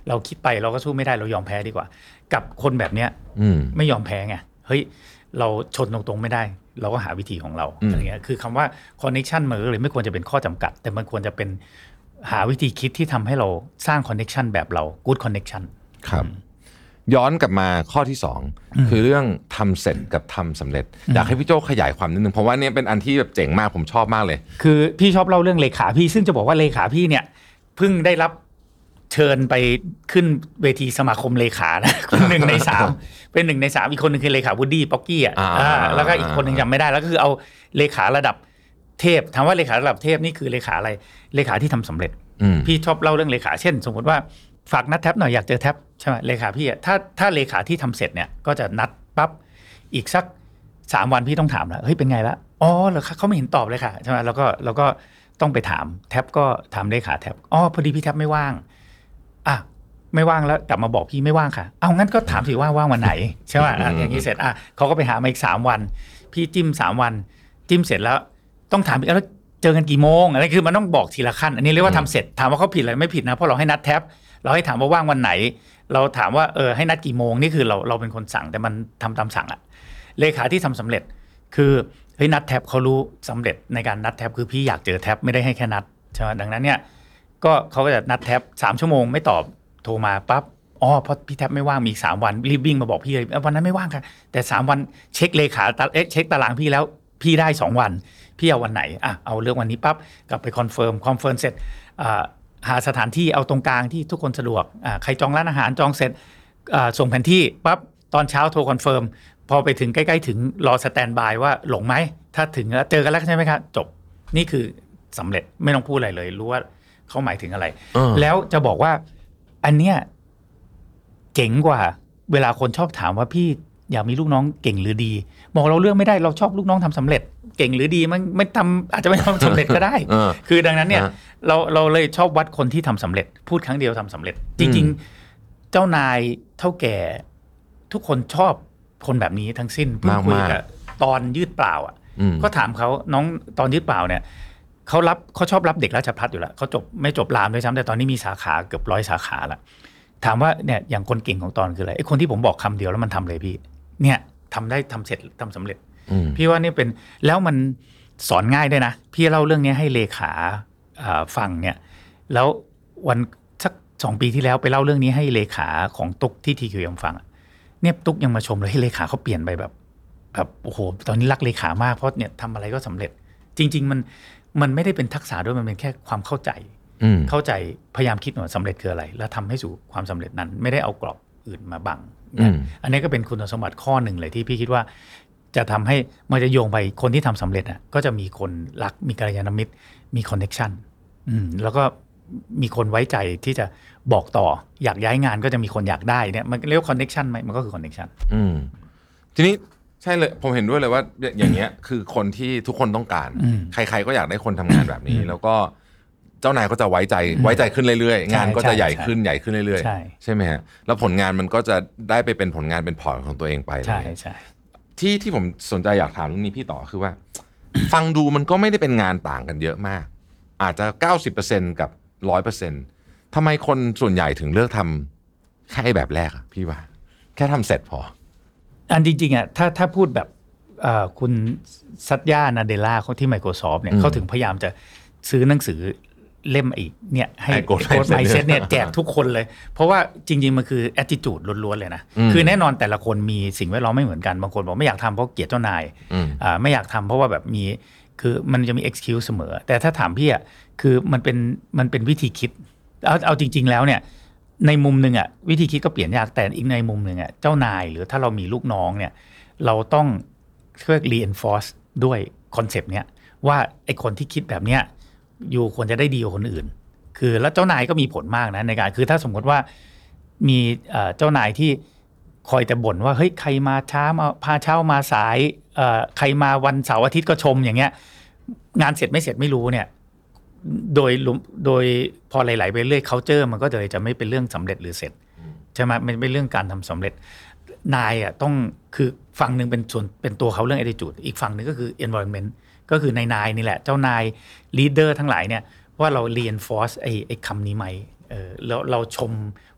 S1: เราคิดไปเราก็สู้ไม่ได้เรายอมแพ้ดีกว่ากับคนแบบเนี้ยไม่ยอมแพ้ไงเฮ้ยเราชนตรงๆไม่ได้เราก็หาวิธีของเราอะไรเงี้ยคือคำว่า connection มันเลยไม่ควรจะเป็นข้อจำกัดแต่มันควรจะเป็นหาวิธีคิดที่ทำให้เราสร้าง connection แบบเรา good connection
S2: ครับย้อนกลับมาข้อที่สองคือเรื่องทำเสร็จกับทำสำเร็จอยากให้พี่โจ้ขยายความนิดนึงเพราะว่านี่เป็นอันที่แบบเจ๋งมากผมชอบมากเลย
S1: คือพี่ชอบเล่าเรื่องเลขาพี่ซึ่งจะบอกว่าเลขาพี่เนี่ยเพิ่งได้รับเชิญไปขึ้นเวทีสมาคมเลขานะคนหนึ่งในสามเป็นหนึ่งในสามอีกคนหนึ่งคือเลขาวูดดี้ป๊อกกี้อ่ะแล้วก็อีกคนหนึ่งจำไม่ได้แล้วก็คือเอาเลขาระดับเทพถามว่าเลขาระดับเทพนี่คือเลขาอะไรเลขาที่ทำสำเร็จพี่ชอบเล่าเรื่องเลขาเช่นสมมติว่าฝากนัดแท็บหน่อยอยากเจอแท็บใช่ไหมเลขาพี่อ่ะถ้าถ้าเลขาที่ทำเสร็จเนี่ยก็จะนัดปั๊บอีกสักสามวันพี่ต้องถามแล้วเฮ้ยเป็นไงละอ๋อเหรอเขาไม่เห็นตอบเลยค่ะใช่ไหมแล้วก็แล้วก็ต้องไปถามแท็บก็ถามเลขาแท็บอ๋อพอดีพี่แท็บไม่ว่างอ่ะไม่ว่างแล้วกลับมาบอกพี่ไม่ว่างค่ะเอางั้นก็ถามสิว่าว่างวันไหนใช่ไหมอย่างนี้เสร็จอ่ะเขาก็ไปหามาอีกสามวันพี่จิ้มสามวันจิ้มเสร็จแล้วต้องถามอีกแล้วเจอกันกี่โมงอะไรคือมันต้องบอกทีละขั้นอันนี้เรียกว่าทำเสร็จถามว่าเขาผิดอะไรไม่ผิดนะเพราะเราให้นัดแท็บเราให้ถามว่าว่างวันไหนเราถามว่าเออให้นัดกี่โมงนี่คือเราเราเป็นคนสั่งแต่มันทำตามสั่งอะเลขาที่ทำสำเร็จคือเฮ้ยนัดแท็บเขารู้สำเร็จในการนัดแท็บคือพี่อยากเจอแท็บไม่ได้ให้แค่นัดใช่ไหมดังนั้นเนี่ยก็เขาก็จะนัดแท็บสามชั่วโมงไม่ตอบโทรมาปั๊บอ๋อเพราะพี่แท็บไม่ว่างมีอีกสามวันรีบวิ่งมาบอกพี่เลยวันนั้นไม่ว่างค่ะแต่สามวันเช็คเลขาเอ๊ะเช็คตารางพี่แล้วพี่ได้สองวันพี่เอาวันไหนอ่ะเอาเรื่องวันนี้ปั๊บกลับไปคอนเฟิร์มคอนเฟิร์มเสร็จอ่าหาสถานที่เอาตรงกลางที่ทุกคนสะดวกอ่าใครจองร้านอาหารจองเสร็จอ่าส่งแผนที่ปั๊บตอนเช้าโทรคอนเฟิร์มพอไปถึงใกล้ๆถึงรอสแตนบายว่าหลงไหมถ้าถึงแล้วเจอกันแล้วใช่ไหมครับจบนี่คือสำเร็จไม่ต้องพูดอะไรเลยรู้ว่าเขาหมายถึงอะไรแล้วจะบอกว่าอันเนี้ยเจ๋งกว่าเวลาคนชอบถามว่าพี่อยากมีลูกน้องเก่งหรือดีบอกเราเลือกไม่ได้เราชอบลูกน้องทำสำเร็จเก่งหรือดีมันไม่ทำอาจจะไม่ทำสำเร็จก็ได้ คือดังนั้นเนี่ยเราเราเลยชอบวัดคนที่ทำสำเร็จพูดครั้งเดียวทำสำเร็จจริงๆเจ้านายเท่าแก่ทุกคนชอบคนแบบนี้ทั้งสิ้นเพิ่งคุยกับตอนยืดเปล่าอ่ะก็ถามเขาน้องตอนยืดเปล่าเนี่ยเขารับเขาชอบรับเด็กราชภัฏอยู่แล้วเขาจบไม่จบรามด้วยซ้ำแต่ตอนนี้มีสาขาเกือบร้อยสาขาละถามว่าเนี่ยอย่างคนเก่งของตอนคืออะไรไอ้คนที่ผมบอกคำเดียวแล้วมันทำเลยพี่เนี่ยทำได้ทำเสร็จทำสำเร็จพี่ว่านี่เป็นแล้วมันสอนง่ายด้วยนะพี่เล่าเรื่องนี้ให้เลขาฟังเนี่ยแล้ววันสักสองปีที่แล้วไปเล่าเรื่องนี้ให้เลขาของตุ๊กที่ทีคิวเอ็มฟังเนี่ยตุ๊กยังมาชมเลยให้เลขาเขาเปลี่ยนไปแบบแบบโอ้โหตอนนี้รักเลขามากเพราะเนี่ยทำอะไรก็สำเร็จจริงๆมันมันไม่ได้เป็นทักษะด้วยมันเป็นแค่ความเข้าใจเข้าใจพยายามคิดว่าสำเร็จคืออะไรแล้วทำให้สู่ความสำเร็จนั้นไม่ได้เอากรอบอื่นมาบังอันนี้ก็เป็นคุณสมบัติข้อหนึ่งเลยที่พี่คิดว่าจะทำให้มันจะโยงไปคนที่ทำสำเร็จอ่ะก็จะมีคนรักมีกัลยาณมิตรมีคอนเนคชั่นแล้วก็มีคนไว้ใจที่จะบอกต่ออยากย้ายงานก็จะมีคนอยากได้เนี่ยมันเรียกว่าคอนเนคชั่นไหมมันก็คือคอนเนคชั่น
S2: ทีนี้ใช่เลยผมเห็นด้วยเลยว่าอย่างเงี้ยคือคนที่ทุกคนต้องการใครๆก็อยากได้คนทำงานแบบนี้แล้วก็เจ้านายก็จะไว้ใจไว้ใจขึ้นเรื่อยๆงานก็จะใหญ่ขึ้นใหญ่ขึ้นเรื่อยๆใช่ไหมฮะแล้วผลงานมันก็จะได้ไปเป็นผลงานเป็นพอร์ตของตัวเองไป
S1: ใช่ใช่
S2: ที่ที่ผมสนใจอยากถามเรื่องนี้พี่ต่อคือว่า ฟังดูมันก็ไม่ได้เป็นงานต่างกันเยอะมากอาจจะ เก้าสิบเปอร์เซ็นต์ กับ หนึ่งร้อยเปอร์เซ็นต์ ทำไมคนส่วนใหญ่ถึงเลือกทำแค่แบบแรกอะพี่ว่าแค่ทำเสร็จพอ
S1: อันจริงๆอ่ะถ้าถ้าพูดแบบคุณซัตยานาเดล่าเขาที่ Microsoft เนี่ยเขาถึงพยายามจะซื้อหนังสือเล่มอีกเนี่ยให้โค้ดไมเซ็ตเนี่ยแจกทุกคนเลยเพราะว่าจริงๆมันคือ attitude ล้วนๆเลยนะคือแน่นอนแต่ละคนมีสิ่งแวดล้อมไม่เหมือนกันบางคนบอกไม่อยากทำเพราะเกลียดเจ้านายไม่อยากทำเพราะว่าแบบมีคือมันจะมี excuse เสมอแต่ถ้าถามพี่อ่ะคือมันเป็นมันเป็นวิธีคิดเอาเอาจริงๆแล้วเนี่ยในมุมนึงอ่ะวิธีคิดก็เปลี่ยนยากแต่อีกในมุมนึงอ่ะเจ้านายหรือถ้าเรามีลูกน้องเนี่ยเราต้องเรียก reinforce ด้วยคอนเซปต์เนี้ยว่าไอ้คนที่คิดแบบเนี้ยอยู่ควรจะได้ดีกว่าคนอื่นคือแล้วเจ้านายก็มีผลมากนะในการคือถ้าสมมติว่ามีเจ้านายที่คอยแต่บ่นว่าเฮ้ยใครมาช้ามาพาเช้ามาสายใครมาวันเสาร์อาทิตย์ก็ชมอย่างเงี้ยงานเสร็จไม่เสร็จไม่รู้เนี่ยโดยโดยพอไหลๆไปเรื่อย culture มันก็เลยจะไม่เป็นเรื่องสำเร็จหรือเสร็จใช่ไหมมันเป็นเรื่องการทำสำเร็จนายอ่ะต้องคือฝั่งหนึ่งเป็นส่วนเป็นตัวเขาเรื่อง attitude อีกฝั่งหนึ่งก็คือ environment ก็คือในนายนี่แหละเจ้านาย leader ทั้งหลายเนี่ยว่าเรา reinforce ไอ้ไอ้คำนี้ไหมเออแล้วเราชม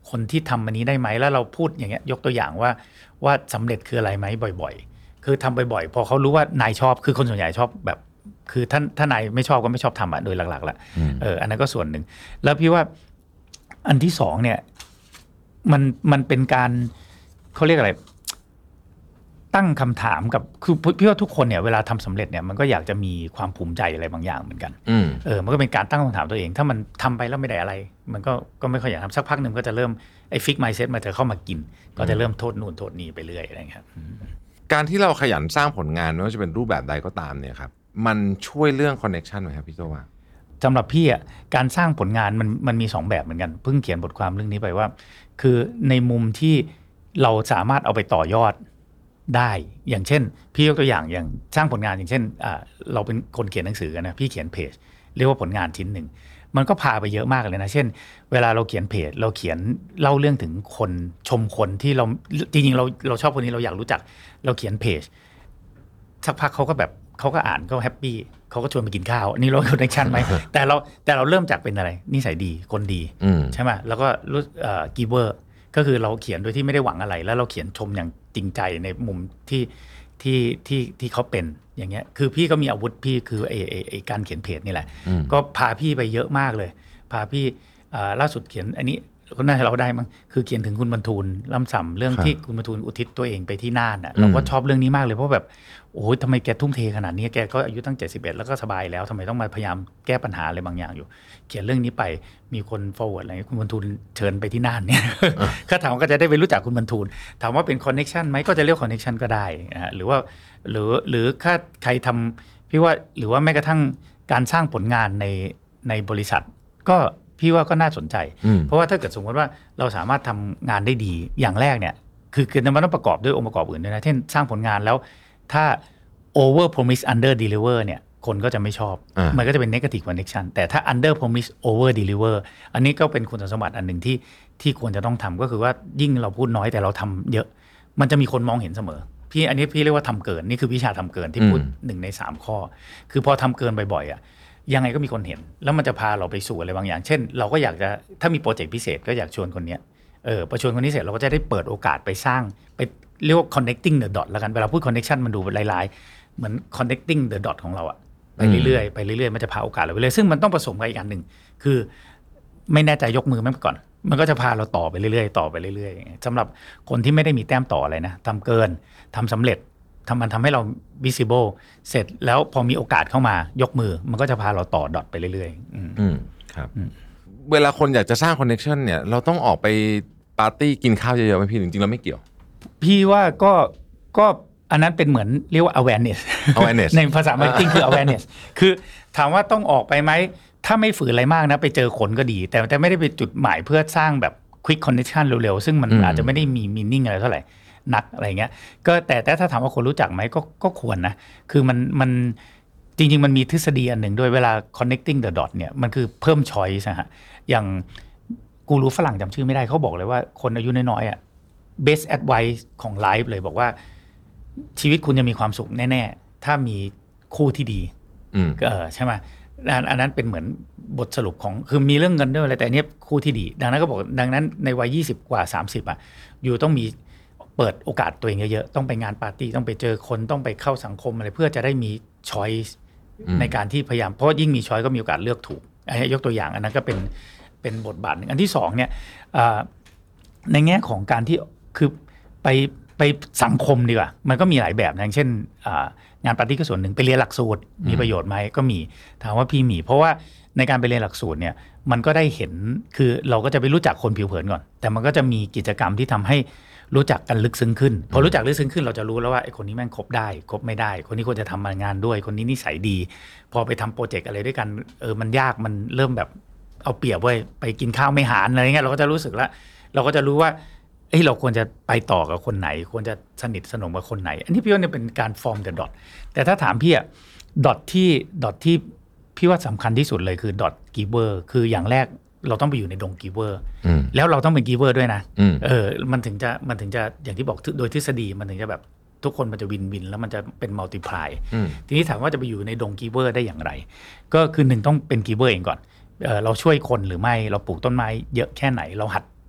S1: คนที่ทำอันนี้ได้ไหมแล้วเราพูดอย่างเงี้ยยกตัวอย่างว่าว่าสำเร็จคืออะไรไหมบ่อยๆคือทำบ่อยๆพอเขารู้ว่านายชอบคือคนส่วนใหญ่ชอบแบบคือท่านถ้านายไม่ชอบก็ไม่ชอบทำอ่ะโดยหลักๆแหละเอออันนั้นก็ส่วนหนึ่งแล้วพี่ว่าอันที่สองเนี่ยมันมันเป็นการเขาเรียกอะไรตั้งคำถามกับคือพี่ว่าทุกคนเนี่ยเวลาทำสำเร็จเนี่ยมันก็อยากจะมีความภูมิใจอะไรบางอย่างเหมือนกันเออมันก็เป็นการตั้งคำถามตัวเองถ้ามันทำไปแล้วไม่ได้อะไรมันก็ก็ไม่ค่อยอยากทำสักพักหนึ่งก็จะเริ่มไอ้ฟิกไมซ์เซ็ตมันจะเข้ามากินก็จะเริ่มโทษนู่นโทษนี่ไปเรื่อยอะไรอย่างเงี้ยครับ
S2: การที่เราขยันสร้างผลงานไม่ว่าจะเป็นรูปแบบใดก็ตามเนี่ยครับมันช่วยเรื่องคอนเนคชั่นไหมครับพี่โตว่า
S1: สำหรับพี่อ่ะการสร้างผลงานมันมันมีสองแบบเหมือนกันเพิ่งเขียนบทความเรื่องนี้ไปว่าคือในมุมที่เราสามารถเอาไปต่อยอดได้อย่างเช่นพี่ยกตัวอย่างอย่างสร้างผลงานอย่างเช่นอ่าเราเป็นคนเขียนหนังสือนะพี่เขียนเพจเรียกว่าผลงานชิ้นหนึ่งมันก็พาไปเยอะมากเลยนะเช่นเวลาเราเขียนเพจเราเขียนเล่าเรื่องถึงคนชมคนที่เราจริงๆเราเราชอบคนนี้เราอยากรู้จักเราเขียนเพจสักพักเขาก็แบบเขาก็อ่านก็แฮปปี้เขาก็ชวนไปกินข้าวนี่เราคอนเนคชั่นไหม แต่เราแต่เราเริ่มจากเป็นอะไรนิสัยดีคนดีใช่ไหมแล้วก็รู้เอ่อกีเวอร์ก็คือเราเขียนโดยที่ไม่ได้หวังอะไรแล้วเราเขียนชมอย่างจริงใจในมุมที่ที่ที่ที่เขาเป็นอย่างเงี้ยคือพี่ก็มีอาวุธพี่คือไอ้ไอ้ไอ้การเขียนเพจนี่แหละก็พาพี่ไปเยอะมากเลยพาพี่ล่าสุดเขียนอันนี้ก็น่าจะเราได้มั้งคือเขียนถึงคุณบรรทูลล่ำส่ำเรื่องที่คุณบรรทูลอุทิศตัวเองไปที่น่านอ่ะเราก็ชอบเรื่องนี้มากเลยเพราะแบบโอ้ยทำไมแกทุ่มเทขนาดนี้แกก็อายุตั้งเจ็ดสิบเอ็ดแล้วก็สบายแล้วทำไมต้องมาพยายามแก้ปัญหาอะไรบางอย่างอยู่เขียนเรื่องนี้ไปมีคน forward อะไรคุณบรรทูลเชิญไปที่น่านเนี่ยถ้าถามก็จะได้ไปรู้จักคุณบรรทูลถามว่าเป็นคอนเนคชั่นไหมก็จะเรียกคอนเนคชั่นก็ได้นะหรือว่าหรือหรือถ้าใครทำพี่ว่าหรือว่าแม้กระทั่งการสร้างผลงานในในบริษัทก็พี่ว่าก็น่าสนใจเพราะว่าถ้าเกิดสมมติว่าเราสามารถทำงานได้ดีอย่างแรกเนี่ยคือคือมันต้องประกอบด้วยองค์ประกอบอื่นด้วยนะเช่นสร้างผลงานแล้วถ้า over promise under deliver เนี่ยคนก็จะไม่ชอบมันก็จะเป็น negative connection แต่ถ้า under promise over deliver อันนี้ก็เป็นคุณสมบัติอันหนึ่งที่ที่ควรจะต้องทำก็คือว่ายิ่งเราพูดน้อยแต่เราทำเยอะมันจะมีคนมองเห็นเสมอพี่อันนี้พี่เรียกว่าทำเกินนี่คือวิชาทำเกินที่พูดหนึ่งในสามข้อคือพอทำเกินบ่อยๆอ่ะยังไงก็มีคนเห็นแล้วมันจะพาเราไปสู่อะไรบางอย่างเช่นเราก็อยากจะถ้ามีโปรเจกต์พิเศษก็อยากชวนคนนี้เออพอชวนคนนี้เสร็จเราก็จะได้เปิดโอกาสไปสร้างไปเรียกว่า connecting the dot แล้วกันเวลาพูด connection มันดูลายๆเหมือน connecting the dot ของเราอะไปเรื่อยๆไปเรื่อยๆมันจะพาโอกาสเราไปเรื่อยซึ่งมันต้องผสมกับอีกอันหนึ่งคือไม่แน่ใจยกมือไหมก่อนมันก็จะพาเราต่อไปเรื่อยๆต่อไปเรื่อยๆสำหรับคนที่ไม่ได้มีแต้มต่ออะไรนะทำเกินทำสำเร็จทำมันทำให้เรา visible เสร็จแล้วพอมีโอกาสเข้ามายกมือมันก็จะพาเราต่อดอทไปเรื่อยๆอืม
S2: ครับเวลาคนอยากจะสร้างคอนเนคชั่นเนี่ยเราต้องออกไปปาร์ตี้กินข้าวเยอะๆไหมพี่จริงๆเราไม่เกี่ยว
S1: พี่ว่าก็ก็อันนั้นเป็นเหมือนเรียกว่า awareness
S2: awareness
S1: ในภาษา marketing คือ awareness คือถามว่าต้องออกไปไหมถ้าไม่ฝืนอะไรมากนะไปเจอคนก็ดีแต่แต่ไม่ได้ไปจุดหมายเพื่อสร้างแบบ quick connection เร็วๆซึ่งมันอาจจะไม่ได้มี meaning อะไรเท่าไหร่นักอะไรเงี้ยก็แต่แต่ถ้าถามว่าคนรู้จักไหมก็ก็ควรนะคือมันมันจริงๆมันมีทฤษฎีอันหนึ่งด้วยเวลา connecting the dot เนี่ยมันคือเพิ่ม choice นะฮะอย่างกูรู้ฝรั่งจำชื่อไม่ได้เขาบอกเลยว่าคนอายุน้อยๆอ่ะ best advice ของ life เลยบอกว่าชีวิตคุณจะมีความสุขแน่ๆถ้ามีคู่ที่ดีเออใช่ไหมอันนั้นเป็นเหมือนบทสรุปของคือมีเรื่องเงินด้วยอะไรแต่อันนี้คู่ที่ดีดังนั้นก็บอกดังนั้นในวัยยี่สิบกว่าสามสิบอ่ะอยู่ต้องมีเปิดโอกาสตัวเองเยอะๆต้องไปงานปาร์ตี้ต้องไปเจอคนต้องไปเข้าสังคมอะไรเพื่อจะได้มีช้อยส์ในการที่พยายามเพราะยิ่งมีช้อยส์ก็มีโอกาสเลือกถูกยกตัวอย่างอันนั้นก็เป็นเป็นบทบาทหนึ่งอันที่สองเนี่ยในแง่ของการที่คือไปไปสังคมดีกว่ามันก็มีหลายแบบอย่างเช่นงานปาร์ตี้ก็ส่วนหนึ่งไปเรียนหลักสูตรมีประโยชน์ไหมก็มีถามว่าพี่มีเพราะว่าในการไปเรียนหลักสูตรเนี่ยมันก็ได้เห็นคือเราก็จะไปรู้จักคนผิวเผินก่อนแต่มันก็จะมีกิจกรรมที่ทำให้รู้จักกันลึกซึ้งขึ้นพอรู้จักลึกซึ้งขึ้นเราจะรู้แล้วว่าไอ้คนนี้แม่งคบได้คบไม่ได้คนนี้ควรจะทำงานด้วยคนนี้นิสัยดีพอไปทำโปรเจกต์อะไรด้วยกันเออมันยากมันเริ่มแบบเอาเปรียบเว้ยไปกินข้าวไม่หารอะไรเงี้ยเราก็จะรู้สึกแล้วเราก็จะรู้ว่าเอ้ยเราควรจะไปต่อกับคนไหนควรจะสนิทสนมกับคนไหนอันนี้พี่ว่าเนี่ยเป็นการ form the dot แต่ถ้าถามพี่อะ dot ที่ dot ที่พี่ว่าสำคัญที่สุดเลยคือ dot giver คืออย่างแรกเราต้องไปอยู่ในดง giver แล้วเราต้องเป็น giver ด้วยนะเออมันถึงจะมันถึงจะอย่างที่บอกโดยทฤษฎีมันถึงจะแบบทุกคนมันจะวินวินแล้วมันจะเป็น multiply ทีนี้ถามว่าจะไปอยู่ในดง giver ได้อย่างไรก็คือหนึ่งต้องเป็น giver เองก่อนเออเราช่วยคนหรือไม่เราปลูกต้นไม้เยอะแค่ไหนเราหัด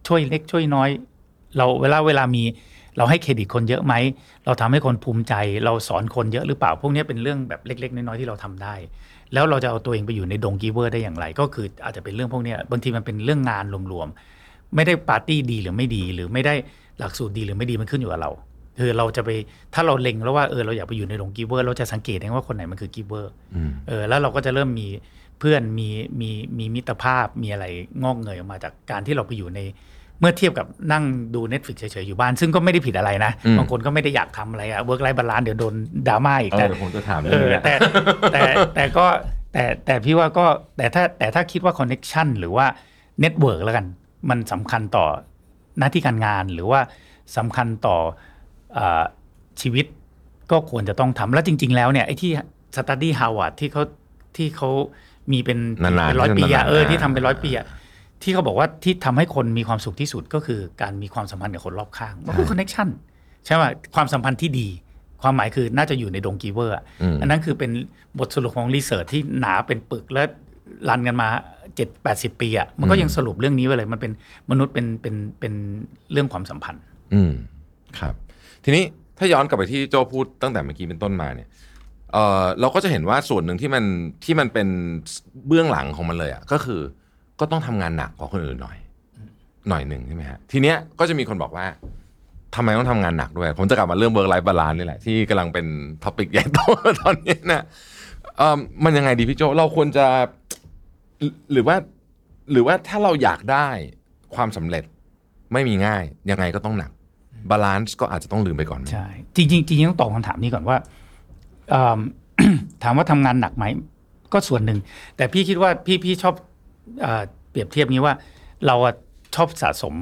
S1: ช่วยเล็กช่วยน้อยเราเวลาเวลามีเราให้เครดิตคนเยอะไหมเราทำให้คนภูมิใจเราสอนคนเยอะหรือเปล่าพวกนี้เป็นเรื่องแบบเล็กๆน้อยๆที่เราทำได้แล้วเราจะเอาตัวเองไปอยู่ในดงกิฟเวอร์ได้อย่างไรก็คืออาจจะเป็นเรื่องพวกนี้บางทีมันเป็นเรื่องงานรวมๆไม่ได้ปาร์ตี้ดีหรือไม่ดีหรือไม่ได้หลักสูตรดีหรือไม่ดีมันขึ้นอยู่กับเราคือเราจะไปถ้าเราเล็งแล้วว่าเออเราอยากไปอยู่ในดงกิฟเวอร์เราจะสังเกตเองว่าคนไหนมันคือกิฟเวอร์เออแล้วเราก็จะเริ่มมีเพื่อนมีมีมีมิตรภาพมีอะไรงอกเงยออกมาจากการที่เราไปอยู่ในเมื่อเทียบกับนั่งดู Netflix เฉยๆอยู่บ้านซึ่งก็ไม่ได้ผิดอะไรนะบางคนก็ไม่ได้อยากทำอะไรอะ work life balance เดี๋ยวโดนดราม่าอีกแต่
S2: ผมจะถามเรื่องนี้
S1: แต่แต่แต่ก็แต่แต่พี่ว่าก็แต่ถ้าแต่ถ้าคิดว่า connection หรือว่า network แล้วกันมันสำคัญต่อหน้าที่การงานหรือว่าสำคัญต่อชีวิตก็ควรจะต้องทำแล้วจริงๆแล้วเนี่ยไอ้ที่ study Harvard ที่เขาที่เขามีเป็นเป็นร้อยปีอะเออที่ทำเป็นร้อยปีอะที่เขาบอกว่าที่ทำให้คนมีความสุขที่สุดก็คือการมีความสัมพันธ์กับคนรอบข้างมันคือ connection ใช่ไหมความสัมพันธ์ที่ดีความหมายคือน่าจะอยู่ในดงกิฟเวอร์อันนั้นคือเป็นบทสรุปของรีเสิร์ชที่หนาเป็นปึกและรันกันมาเจ็ดแปดสิบปีอ่ะมันก็ยังสรุปเรื่องนี้ไว้เลยมันเป็นมนุษย์เป็นเป็นเป็นเรื่องความสัมพันธ์
S2: อืมครับทีนี้ถ้าย้อนกลับไปที่โจพูดตั้งแต่เมื่อกี้เป็นต้นมาเนี่ยเออเราก็จะเห็นว่าส่วนหนึ่งที่มันที่มันเป็นเบื้องหลังของมันเลยอ่ะก็คือก็ต้องทำงานหนักกว่าคนอื่นหน่อยหน่อยหนึ่งใช่ไหมฮะทีเนี้ยก็จะมีคนบอกว่าทำไมต้องทำงานหนักด้วยผมจะกลับมาเรื่อง work life balance นี่แหละที่กำลังเป็นท็อปิกใหญ่โตตอนนี้นะเอ่อมันยังไงดีพี่โจเราควรจะหรือว่าหรือว่าถ้าเราอยากได้ความสำเร็จไม่มีง่ายยังไงก็ต้องหนักบาลานซ์ก็อาจจะต้องลืมไปก่อน
S1: ใช่จริงๆจริงๆต้องตอบคำถามนี้ก่อนว่า ถามว่าทำงานหนักไหมก็ส่วนหนึ่งแต่พี่คิดว่าพี่พี่ชอบเปรียบเทียบนี้ว่าเราชอบสะสม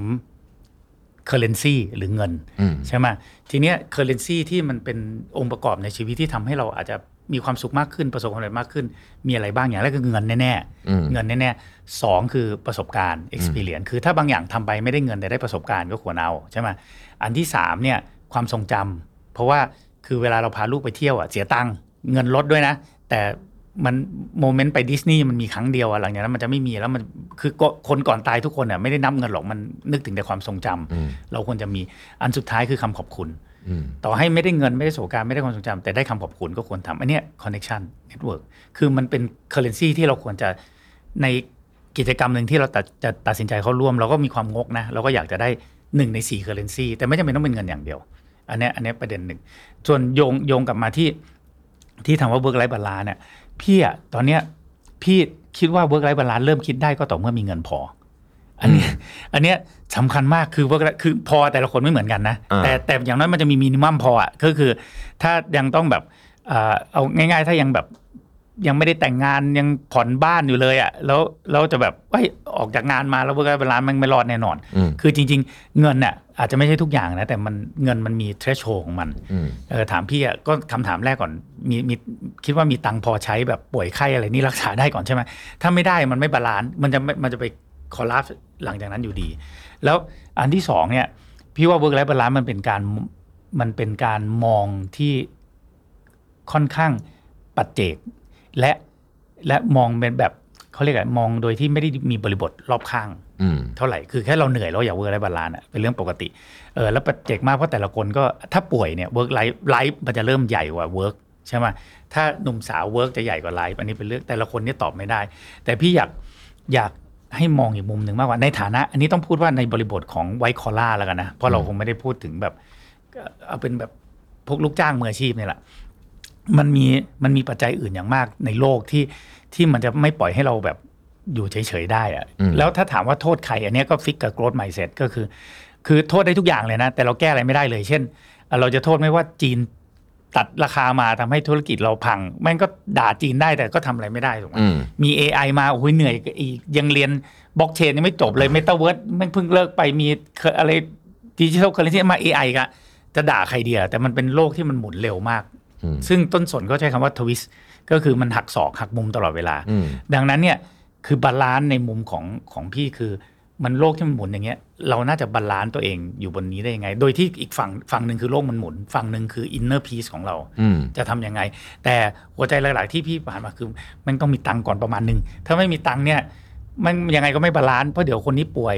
S1: currency หรือเงินใช่ไหมทีเนี้ย currency ที่มันเป็นองค์ประกอบในชีวิตที่ทำให้เราอาจจะมีความสุขมากขึ้นประสบความสำเร็จมากขึ้นมีอะไรบ้างอย่างแรกคือเงินแน่ๆเงินแน่ๆสองคือประสบการณ์ experience คือถ้าบางอย่างทำไปไม่ได้เงินแต่ได้ประสบการณ์ก็ควรเอาใช่ไหมอันที่สามเนี่ยความทรงจำเพราะว่าคือเวลาเราพาลูกไปเที่ยวอ่ะเสียตังค์เงินลดด้วยนะแต่มันโมเมนต์ไปดิสนีย์มันมีครั้งเดียวอะหลังจากนั้นมันจะไม่มีแล้วมันคือคนก่อนตายทุกคนอะไม่ได้นับเงินหรอกมันนึกถึงแต่ความทรงจำเราควรจะมีอันสุดท้ายคือคำขอบคุณต่อให้ไม่ได้เงินไม่ได้ประสบการณ์ไม่ได้ความทรงจำแต่ได้คำขอบคุณก็ควรทำอันเนี้ย connection network คือมันเป็น currency ที่เราควรจะในกิจกรรมหนึ่งที่เราจะตัดสินใจเข้าร่วมเราก็มีความงกนะเราก็อยากจะได้หนึ่งในสี่ currency แต่ไม่จำเป็นต้องเป็นเงินอย่างเดียวอันนี้อันนี้ประเด็นหนึ่งส่วนโยงโยงกลับมาที่ที่ถามว่า work life balance เนี่ยพี่อะตอนเนี้ยพี่คิดว่า work life balance เริ่มคิดได้ก็ต่อเมื่อมีเงินพออันนี้อันเนี้ยสำคัญมากคือ work life คือพอแต่ละคนไม่เหมือนกันนะแต่แต่อย่างน้อยมันจะมีมินิมัมพออะก็คือถ้ายังต้องแบบเอาง่ายๆถ้ายังแบบยังไม่ได้แต่งงานยังผ่อนบ้านอยู่เลยอ่ะแล้วเราจะแบบเฮ้ยออกจากงานมาแล้ว work life balance มันไม่รอดแน่นอนคือจริงๆเงินน่ะอาจจะไม่ใช่ทุกอย่างนะแต่มันเงินมันมี threshold ของมันเออถามพี่อ่ะก็คำถามแรกก่อนมีมีคิดว่ามีตังค์พอใช้แบบป่วยไข้อะไรนี่รักษาได้ก่อนใช่ไหมถ้าไม่ได้มันไม่บาลานซ์มันจะมันจะไปคอลลาปหลังจากนั้นอยู่ดีแล้วอันที่สองเนี่ยพี่ว่า work life balance มันเป็นการมันเป็นการมองที่ค่อนข้างปัจเจกและและมองเป็นแบบเขาเรียกอะไรมองโดยที่ไม่ได้มีบริบทรอบข้างเท่าไหร่คือแค่เราเหนื่อยเราอยากเวิร์กไลฟ์บาลานซ์เป็นเรื่องปกติเออแล้วปัจเจกมากเพราะแต่ละคนก็ถ้าป่วยเนี่ยเวิร์กไลฟ์ไลฟ์มันจะเริ่มใหญ่กว่าเวิร์กใช่ไหมถ้าหนุ่มสาวเวิร์กจะใหญ่กว่าไลฟ์อันนี้เป็นเรื่องแต่ละคนนี่ตอบไม่ได้แต่พี่อยากอยากให้มองอีกมุมหนึ่งมากกว่าในฐานะอันนี้ต้องพูดว่าในบริบทของไวท์คอลล่าแล้วกันนะเพราะเราคงไม่ได้พูดถึงแบบเอาเป็นแบบพวกลูกจ้างมืออาชีพนี่แหละมันมีมันมีปัจจัยอื่นอย่างมากในโลกที่ที่มันจะไม่ปล่อยให้เราแบบอยู่เฉยๆได้อะแล้วถ้าถามว่าโทษใครอันนี้ก็ฟิกกับ growth mindset ก็คือคือโทษได้ทุกอย่างเลยนะแต่เราแก้อะไรไม่ได้เลยเช่นเราจะโทษไม่ว่าจีนตัดราคามาทำให้ธุรกิจเราพังแม่งก็ด่าจีนได้แต่ก็ทำอะไรไม่ได้ถูกไหมมี เอ ไอ มาโอ้ยเหนื่อยอีกยังเรียนบล็อกเชนยังไม่จบเลยเมตาเวิร์สแม่งเพิ่งเลิกไปมีอะไรดิจิทัลเคอเรนซีมา เอ ไอ ก็จะด่าใครเดียวแต่มันเป็นโลกที่มันหมุนเร็วมากซึ่งต้นสนก็ใช้คำว่าทวิสต์ก็คือมันหักศอกหักมุมตลอดเวลาดังนั้นเนี่ยคือบาลานซ์ในมุมของของพี่คือมันโลกที่มันหมุนอย่างเงี้ยเราน่าจะบาลานซ์ตัวเองอยู่บนนี้ได้ยังไงโดยที่อีกฝั่งฝั่งหนึ่งคือโลกมันหมุนฝั่งหนึ่งคืออินเนอร์พีซของเราจะทำยังไงแต่หัวใจหลักๆที่พี่ผ่านมาคือมันต้องมีตังค์ก่อนประมาณนึงถ้าไม่มีตังค์เนี่ยมันยังไงก็ไม่บาลานซ์เพราะเดี๋ยวคนนี้ป่วย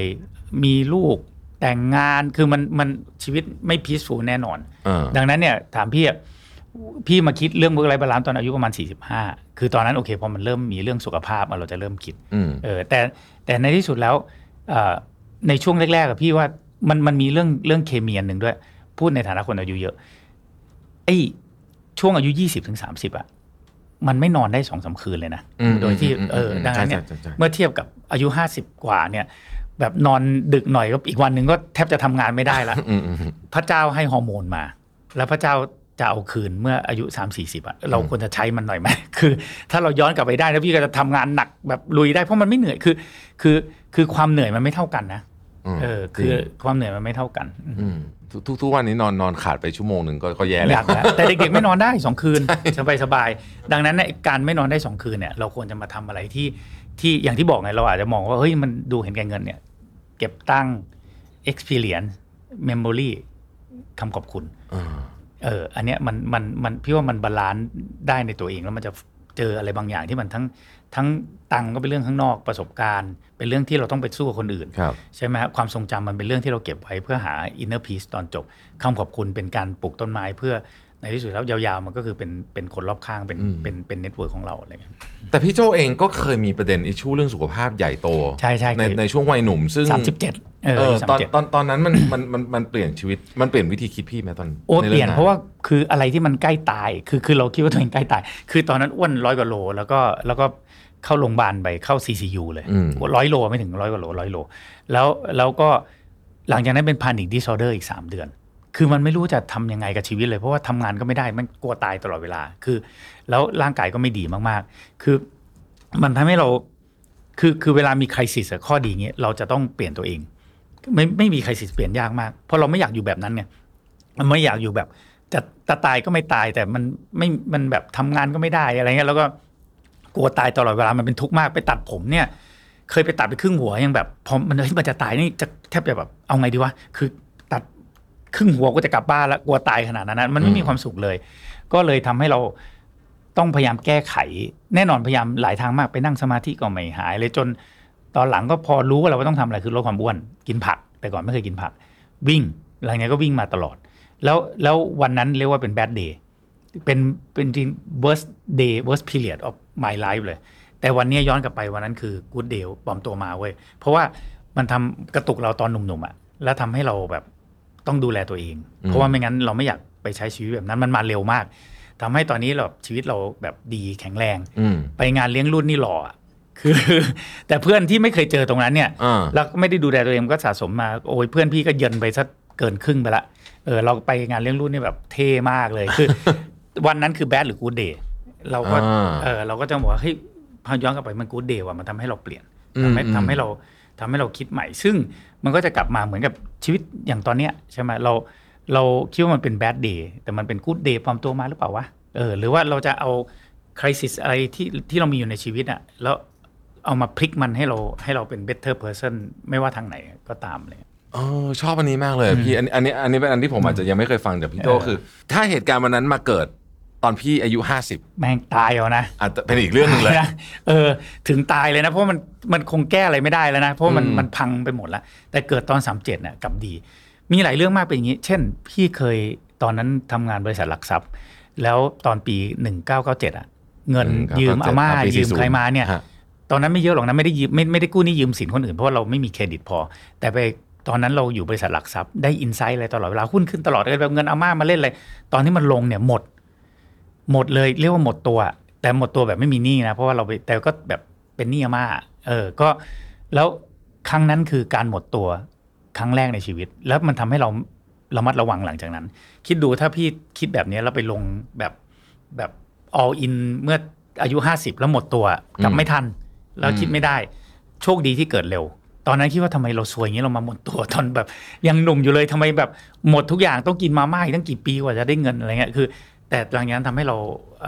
S1: มีลูกแต่งงานคือมันมันชีวิตไม่ peaceful แน่นอนดังนั้นเนี่ยถามพี่พี่มาคิดเรื่อง work life balance ตอนอายุประมาณสี่สิบห้าคือตอนนั้นโอเคพอมันเริ่มมีเรื่องสุขภาพเราจะเริ่มคิดเออแต่แต่ในที่สุดแล้วในช่วงแรกๆกับพี่ว่ามันมันมีเรื่องเรื่องเคมีนึงด้วยพูดในฐานะคนอายุเยอะไอ้ช่วงอายุยี่สิบถึงสามสิบอ่ะมันไม่นอนได้ สองถึงสาม คืนเลยนะโดยที่เออดังนั้นเนี่ยเมื่อเทียบกับอายุห้าสิบกว่าเนี่ยแบบนอนดึกหน่อยก็อีกวันนึงก็แทบจะทำงานไม่ได้ละพระเจ้าให้ฮอร์โมนมาแล้วพระเจ้าจะเอาคืนเมื่ออายุ สามถึงสี่สิบ อ่ะเราควรจะใช้มันหน่อยไหมคือถ้าเราย้อนกลับไปได้แล้วพี่ก็จะทำงานหนักแบบลุยได้เพราะมันไม่เหนื่อยคือคือคือความเหนื่อยมันไม่เท่ากันนะเออคือความเหนื่อยมันไม่เท่ากัน
S2: ทุกทุกวันนี้นอนนอนขาดไปชั่วโมงนึงก็ก็แย่แล้ว
S1: แต่เด็กๆไม่นอนได้สองคืนสบายๆดังนั้นในการไม่นอนได้สองคืนเนี่ยเราควรจะมาทำอะไรที่ที่อย่างที่บอกไงเราอาจจะมองว่าเฮ้ยมันดูเห็นแก่เงินเนี่ยเก็บตั้ง experience memory คำขอบคุณเอออันเนี้ยมันมันมันพี่ว่ามันบาลานซ์ได้ในตัวเองแล้วมันจะเจออะไรบางอย่างที่มันทั้งทั้งตังก็เป็นเรื่องข้างนอกประสบการณ์เป็นเรื่องที่เราต้องไปสู้กับคนอื่นใช่ไหมครับความทรงจำมันเป็นเรื่องที่เราเก็บไว้เพื่อหา inner peace ตอนจบคำขอบคุณเป็นการปลูกต้นไม้เพื่อในที่สุดแล้วยาวๆมันก็คือเป็นเป็นคนรอบข้างเป็นเป็นเป็นเน็ตเวิร์คของเราอะไรเงี้ย
S2: แต่พี่โจเองก็เคยมีประเด็นอิชชูเรื่องสุขภาพใหญ่โต
S1: ใช่ใช่
S2: ในในช่วงวัยหนุ่มซึ่ง
S1: สามสิบเจ็ดเออ
S2: ตอนตอนตอนนั้นมันมันมันมันเปลี่ยนชีวิตมันเปลี่ยนวิธีคิดพี่ไหมตอน
S1: โอ้เปลี่ยนเพราะว่าคืออะไรที่มันใกล้ตายคือคือเราคิดว่าตัวเองใกล้ตายคือตอนนั้นอ้วนร้อยกว่าโลแล้วก็แล้วก็เข้าโรงพยาบาลไปเข้า ซี ซี ยู เลยร้อยโลไม่ถึงร้อยกว่าโลร้อยโลแล้วแล้วก็หลังจากนั้นเป็น panic disorder อีกสามเดือนคือมันไม่รู้จะทำยังไงกับชีวิตเลยเพราะว่าทำงานก็ไม่ได้มันกลัวตายตลอดเวลาคือแล้วร่างกายก็ไม่ดีมากๆคือมันทำให้เราคือคือเวลามี crisis ข้อดีอย่างเงี้ยเราจะต้องเปลี่ยนตัวเองไม่ไม่มี crisis เปลี่ยนยากมากเพราะเราไม่อยากอยู่แบบนั้นไงมันไม่อยากอยู่แบบจะจะตายก็ไม่ตายแต่มันไม่มันแบบทำงานก็ไม่ได้อะไรเงี้ยแล้วก็กลัวตายตลอดเวลามันเป็นทุกข์มากไปตัดผมเนี่ยเคยไปตัดไปครึ่งหัวยังแบบพอมันมันจะตายนี่จะแทบจะแบบเอาไงดีวะคือตัดครึ่งหัวก็จะกลับบ้านแล้วกลัวตายขนาดนั้นมันไม่มีความสุขเลยก็เลยทำให้เราต้องพยายามแก้ไขแน่นอนพยายามหลายทางมากไปนั่งสมาธิก็ไม่หายเลยจนตอนหลังก็พอรู้ว่าเราต้องทำอะไรคือลดความอ้วนกินผักแต่ก่อนไม่เคยกินผักวิ่งอะไรเงี้ยก็วิ่งมาตลอดแล้วแล้ววันนั้นเรียกว่าเป็น bad day เป็นเป็นจริง worst day worst period of my life เลยแต่วันนี้ย้อนกลับไปวันนั้นคือ good day ปลอมตัวมาเว้ยเพราะว่ามันทำกระตุกเราตอนหนุ่มๆอ่ะแล้วทำให้เราแบบต้องดูแลตัวเองเพราะว่าไม่งั้นเราไม่อยากไปใช้ชีวิตแบบนั้นมันมาเร็วมากทำให้ตอนนี้เราชีวิตเราแบบดีแข็งแรงไปงานเลี้ยงรุ่นนี่หล่อคือแต่เพื่อนที่ไม่เคยเจอตรงนั้นเนี่ยแล้วก็ไม่ได้ดูแลตัวเองก็สะสมมาโอ้ยเพื่อนพี่ก็เยินไปซะเกินครึ่งไปละเออเราไปงานเลี้ยงรุ่นนี่แบบเท่มากเลยคือวันนั้นคือแบดหรือกู๊ดเดย์เราก็เออเราก็จะบอกว่าเฮ้ยพอย้อนกลับไปมันกู๊ดเดย์ว่ะมันทำให้เราเปลี่ยนทำให้ทำให้เราทำให้เราคิดใหม่ซึ่งมันก็จะกลับมาเหมือนกับชีวิตอย่างตอนเนี้ยใช่ไหมเราเราคิดว่ามันเป็นแบดเดย์แต่มันเป็นกู๊ดเดย์ปลอมตัวมาหรือเปล่าวะเออหรือว่าเราจะเอาคริสิสอะไรที่ที่เรามีอยู่ในชีวิตอ่ะแล้วเอามาพลิกมันให้เราให้เราเป็น better person ไม่ว่าทางไหนก็ตามเลย
S2: อ๋อชอบอันนี้มากเลยพี่อันอันนี้อันนี้เป็นอันที่ผมอาจจะยังไม่เคยฟังจากพี่โตคือถ้าเหตุการณ์วันนั้นมาเกิดตอนพี่อายุห้าสิบ
S1: แม่งตายเอานะ
S2: อาจจะเป็นอีกเรื่องนึงเลย
S1: เออถึงตายเลยนะเพราะมันมันคงแก้อะไรไม่ได้แล้วนะเพราะมันมันพังไปหมดแล้วแต่เกิดตอนสามสิบเจ็ดน่ะกลับดีมีหลายเรื่องมากเป็นอย่างนี้เช่นพี่เคยตอนนั้นทำงานบริษัทหลักทรัพย์แล้วตอนปีหนึ่งพันเก้าร้อยเก้าสิบเจ็ดอ่ะเงินยืมอาม่ายืมใครมาเนี่ยตอนนั้นไม่เยอะหรอกนะไม่ได้ยืมไม่ไม่ได้กู้หนี้ยืมสินคนอื่นเพราะว่าเราไม่มีเครดิตพอแต่ไปตอนนั้นเราอยู่บริษัทหลักทรัพย์ได้อินไซต์อะไรตลอดเวลาหุ้นขึ้นตลอดเลยแบบเงินอาม่ามาเล่นอะไรตอนที่มันลงเนี่ยหมดหมดเลยเรียกว่าหมดตัวแต่หมดตัวแบบไม่มีหนี้นะเพราะว่าเราไปแต่ก็แบบเป็นหนี้อาม่าเออก็แล้วครั้งนั้นคือการหมดตัวครั้งแรกในชีวิตแล้วมันทำให้เราระมัดระวังหลังจากนั้นคิดดูถ้าพี่คิดแบบนี้แล้วไปลงแบบแบบ all in เมื่ออายุห้าสิบแล้วหมดตัวกลับไม่ทันแล้วคิดไม่ได้โชคดีที่เกิดเร็วตอนนั้นคิดว่าทำไมเราซวยอย่างนี้เรามาหมดตัวตอนแบบยังหนุ่มอยู่เลยทำไมแบบหมดทุกอย่างต้องกินมาม่าอีกตั้งกี่ปีกว่าจะได้เงินอะไรเงี้ยคือแต่หลังจากนั้นทำให้เรา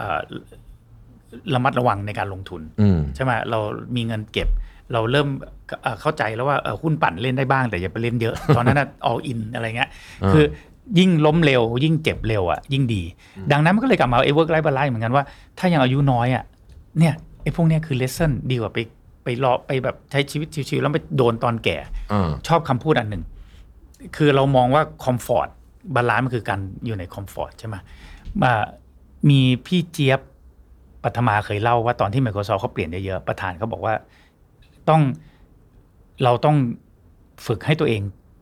S1: ระมัดระวังในการลงทุนใช่ไหมเรามีเงินเก็บเราเริ่มเข้าใจแล้วว่าหุ้นปั่นเล่นได้บ้างแต่อย่าไปเล่นเยอะตอนนั้น all in อะไรเงี้ยคือยิ่งล้มเร็วยิ่งเจ็บเร็วอ่ะยิ่งดีดังนั้นมันก็เลยกลับมาไอ้ work life balance เหมือนกันว่าถ้ายังอายุน้อยอ่ะเนี่ยไอ้พวกเนี้ยคือ lesson ดีกว่าไปไปรอไปแบบใช้ชีวิตชิวๆแล้วไปโดนตอนแก่ชอบคำพูดอันหนึ่งคือเรามองว่าคอมฟอร์ตบาลานซ์มันคือการอยู่ในคอมฟอร์ตใช่ไหมมามีพี่เจี๊ยบปัทมาเคยเล่าว่าตอนที่ Microsoft เขาเปลี่ยนเยอะๆประธานเขาบอกว่าต้องเราต้องฝึกให้ตัวเอง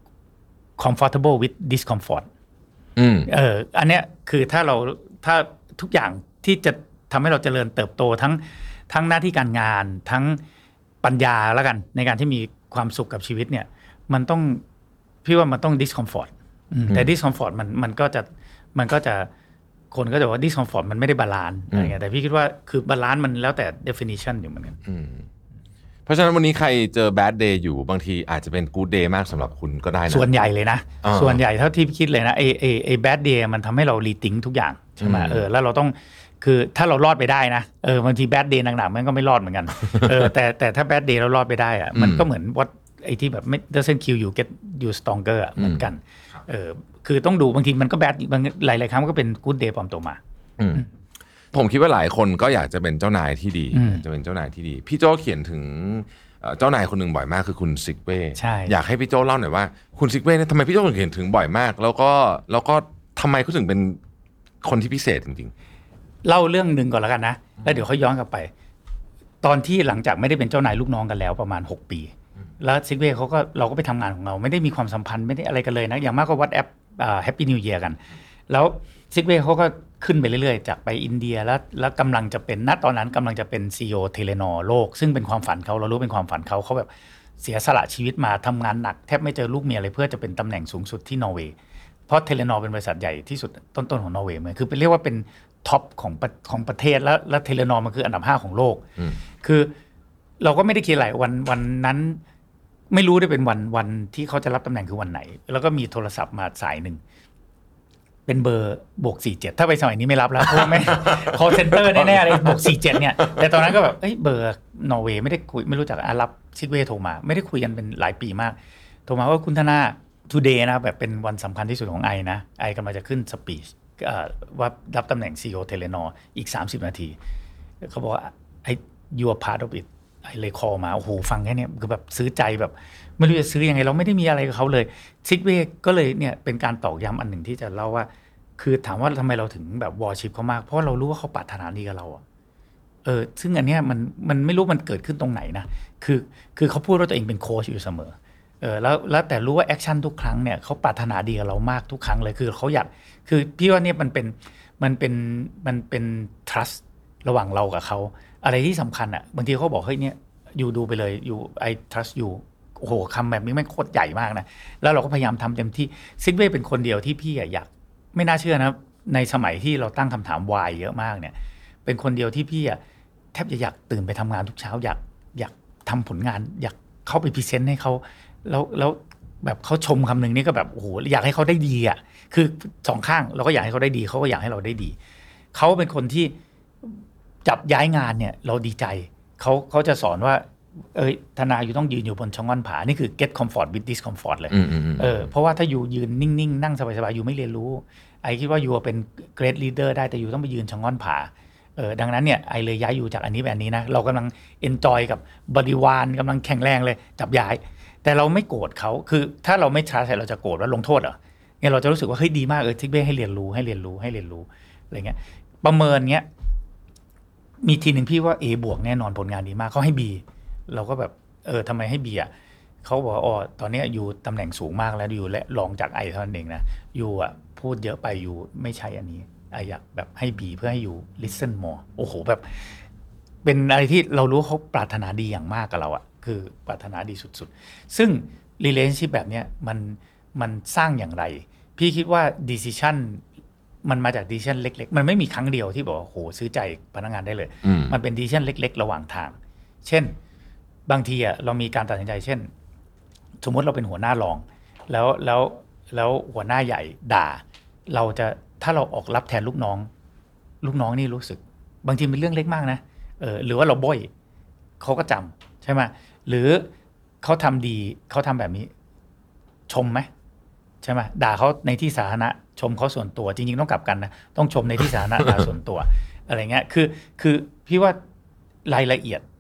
S1: comfortable with discomfort
S2: อืม
S1: เอออันเนี้ยคือถ้าเราถ้าทุกอย่างที่จะทำให้เราเจริญเติบโตทั้งทั้งหน้าที่การงานทั้งปัญญาแล้วกันในการที่มีความสุขกับชีวิตเนี่ยมันต้องพี่ว่ามันต้อง discomfort แต่ discomfort มันมันก็จะมันก็จะคนก็จะบอกว่า discomfort มันไม่ได้บาลานซ์อะไรเงี้ยแต่พี่คิดว่าคือบาลานซ์มันแล้วแต่ definition อยู่เหมือนกัน
S2: เพราะฉะนั้นวันนี้ใครเจอ bad day อยู่บางทีอาจจะเป็น good day มากสำหรับคุณก็ได้นะ
S1: ส่วนใหญ่เลยนะส่วนใหญ่เท่าที่คิดเลยนะไอ้ไอ้ไอ้ bad day มันทำให้เรา rethink ทุกอย่างใช่ไหมเออแล้วเราต้องคือถ้าเรารอดไปได้นะเออบางที bad day หนักๆมันก็ไม่รอดเหมือนกันเออแต่แต่ถ้า bad day เรารอดไปได้อะมันก็เหมือนว่าไอ้ที่แบบไม่ doesn't kill you get you stronger เหมือนกันเออคือต้องดูบางทีมันก็ bad บางหลายๆครั้งมันก็เป็น good day ปลอมตัวมา
S2: ผมคิดว่าหลายคนก็อยากจะเป็นเจ้านายที่ดีจะเป็นเจ้านายที่ดีพี่โจเขียนถึงเจ้านายคนหนึ่งบ่อยมากคือคุณซิกเว่อยากให้พี่โจเล่าหน่อยว่าคุณซิกเว่เนี่ยทำไมพี่โจถึงเขียนถึงบ่อยมากแล้วก็แล้วก็ทำไมเขาถึงเป็นคนที่พิเศษจริง
S1: ๆเล่าเรื่องนึงก่อนแล้วกันนะแล้วเดี๋ยวเขาย้อนกลับไปตอนที่หลังจากไม่ได้เป็นเจ้านายลูกน้องกันแล้วประมาณหกปีแล้วซิกเว่เขาก็เราก็ไปทำงานของเราไม่ได้มีความสัมพันธ์ไม่ได้อะไรกันเลยนะอย่างมากก็วอทแอปแฮปปี้นิวเยียร์กันแล้วซิกเว่เขาก็ขึ้นไปเรื่อยๆจากไปอินเดียแล้วแล้วกำลังจะเป็นณตอนนั้นกำลังจะเป็น ซี อี โอ เทเลนอร์โลกซึ่งเป็นความฝันเขาเรารู้เป็นความฝันเขาเขาแบบเสียสละชีวิตมาทำงานหนักแทบไม่เจอลูกเมียเลยเพื่อจะเป็นตำแหน่งสูงสุดที่นอร์เวย์เพราะเทเลนอร์เป็นบริษัทใหญ่ที่สุดต้นๆของนอร์เวย์มันคือเป็นเรียกว่าเป็นท็อปของของประเทศแล้วแล้วเทเลนอร์มันคืออันดับห้าของโลกคือเราก็ไม่ได้คิดอะไรวันวันนั้นไม่รู้ได้เป็นวันวันที่เขาจะรับตำแหน่งคือวันไหนแล้วก็มีโทรศัพท์มาสายหนึ่งเป็นเบอร์บวกสี่สิบเจ็ดถ้าไปสมัยนี้ไม่รับแล้วเพราะว่าไม่ call center แน่ๆเลยบวกสี่สิบเจ็ดเนี่ยแต่ตอนนั้นก็แบบเอ้ยเบอร์นอร์เวย์ไม่ได้คุยไม่รู้จักอารับซิกเว่โทรมาไม่ได้คุยกันเป็นหลายปีมากโทรมาว่าคุณธนา today นะแบบเป็นวันสำคัญที่สุดของไอนะไอกำลังจะขึ้นสปีชว่ารับตำแหน่ง ซี อี โอ เทเลนอร์อีกสามสิบนาทีเขาบอกว่าไอ you are part of it ไอเลยคอมาโอ้โหฟังแค่นี้คือแบบซื้อใจแบบไม่รู้จะซื้อยังไงเราไม่ได้มีอะไรกับเขาเลยซิกเว่ก็เลยเนี่ยเป็นการตอกย้ำอันหนึ่งที่จะเล่าว่าคือถามว่าทำไมเราถึงแบบวอร์ชิปเขามากเพราะเรารู้ว่าเขาปรารถนาดีกับเราอ่ะเออซึ่งอันเนี้ยมันมันไม่รู้มันเกิดขึ้นตรงไหนนะคือคือเขาพูดว่าตัวเองเป็นโค้ชอยู่เสมอเออแล้วแล้วแต่รู้ว่าแอคชั่นทุกครั้งเนี่ยเขาปรารถนาดีกับเรามากทุกครั้งเลยคือเขาอยากคือพี่ว่าเนี่ยมันเป็นมันเป็นมันเป็น trust ระหว่างเรากับเขาอะไรที่สำคัญอ่ะบางทีเขาบอกเฮ้ยเนี่ยอยู่ดูไปเลยอยู่ I trust you โอ้โหคำแบบนี้แม่งโคตรใหญ่มากนะแล้วเราก็พยายามทำเต็มที่ซิกเว่เป็นคนเดียวที่พี่อยากไม่น่าเชื่อนะในสมัยที่เราตั้งคำถาม why เยอะมากเนี่ยเป็นคนเดียวที่พี่อะแทบจะอยากตื่นไปทำงานทุกเช้าอยากอยากทำผลงานอยากเข้าไปพรีเซนต์ให้เขาแล้วแล้วแบบเขาชมคำหนึ่งนี่ก็แบบโอ้โหอยากให้เขาได้ดีอ่ะคือสองข้างเราก็อยากให้เขาได้ดีเขาก็อยากให้เราได้ดีเขาเป็นคนที่จับย้ายงานเนี่ยเราดีใจเขาเขาจะสอนว่าเอ้ยธนาอยู่ต้องยืนอยู่บนช่องว่านผานี่คือ get comfort with discomfort เลยเออเพราะว่าถ้าอยู่ยืนนิ่งๆนั่งสบายๆอยู่ไม่เรียนรู้ไอคิดว่าอยู่เป็น great leader ได้แต่อยู่ต้องไปยืนช่องว่านผาเออดังนั้นเนี่ยไอเลยย้ายอยู่จากอันนี้แบบนี้นะเรากำลัง enjoy กับบริวารกำลังแข็งแรงเลยจับย้ายแต่เราไม่โกรธเขาคือถ้าเราไม่ trust เราจะโกรธว่าลงโทษเหรอเนี่ยเราจะรู้สึกว่าเฮ้ยดีมากเออทิกเบ้ให้เรียนรู้ให้เรียนรู้ให้เรียนรู้อะไรเงี้ยประเมินเงี้ยมีทีหนึ่งพี่ว่า A บวกแน่นอนผลงานดีมากเขาให้ Bเราก็แบบเออทำไมให้บีอ่ะเขาบอกอ๋อตอนนี้อยู่ตำแหน่งสูงมากแล้วอยู่และรองจากไอเท่านั้นเองนะอยู่อ่ะพูดเยอะไปอยู่ไม่ใช่อันนี้ไออยากแบบให้บีเพื่อให้อยู่ listen more โอ้โหแบบเป็นอะไรที่เรารู้เขาปรารถนาดีอย่างมากกับเราอ่ะคือปรารถนาดีสุดๆซึ่ง relationship แบบเนี้ยมันมันสร้างอย่างไรพี่คิดว่า decision มันมาจาก decision เล็กๆมันไม่มีครั้งเดียวที่บอกโหซื้อใจพนักงานได้เลยมันเป็น decision เล็กๆระหว่างทางเช่นบางทีอ่ะเรามีการตัดสินใจเช่นสมมติเราเป็นหัวหน้ารองแล้วแล้วแล้วหัวหน้าใหญ่ด่าเราจะถ้าเราออกรับแทนลูกน้องลูกน้องนี่รู้สึกบางทีเป็นเรื่องเล็กมากนะเออหรือว่าเราบ่อยเขาก็จำใช่ไหมหรือเขาทำดีเขาทำแบบนี้ชมไหมใช่ไหมด่าเขาในที่สาธารณะชมเขาส่วนตัวจริงๆต้องกลับกันนะต้องชมในที่สาธารณะ ด่าส่วนตัวอะไรเงี้ยคือคือพี่ว่ารายละเอียด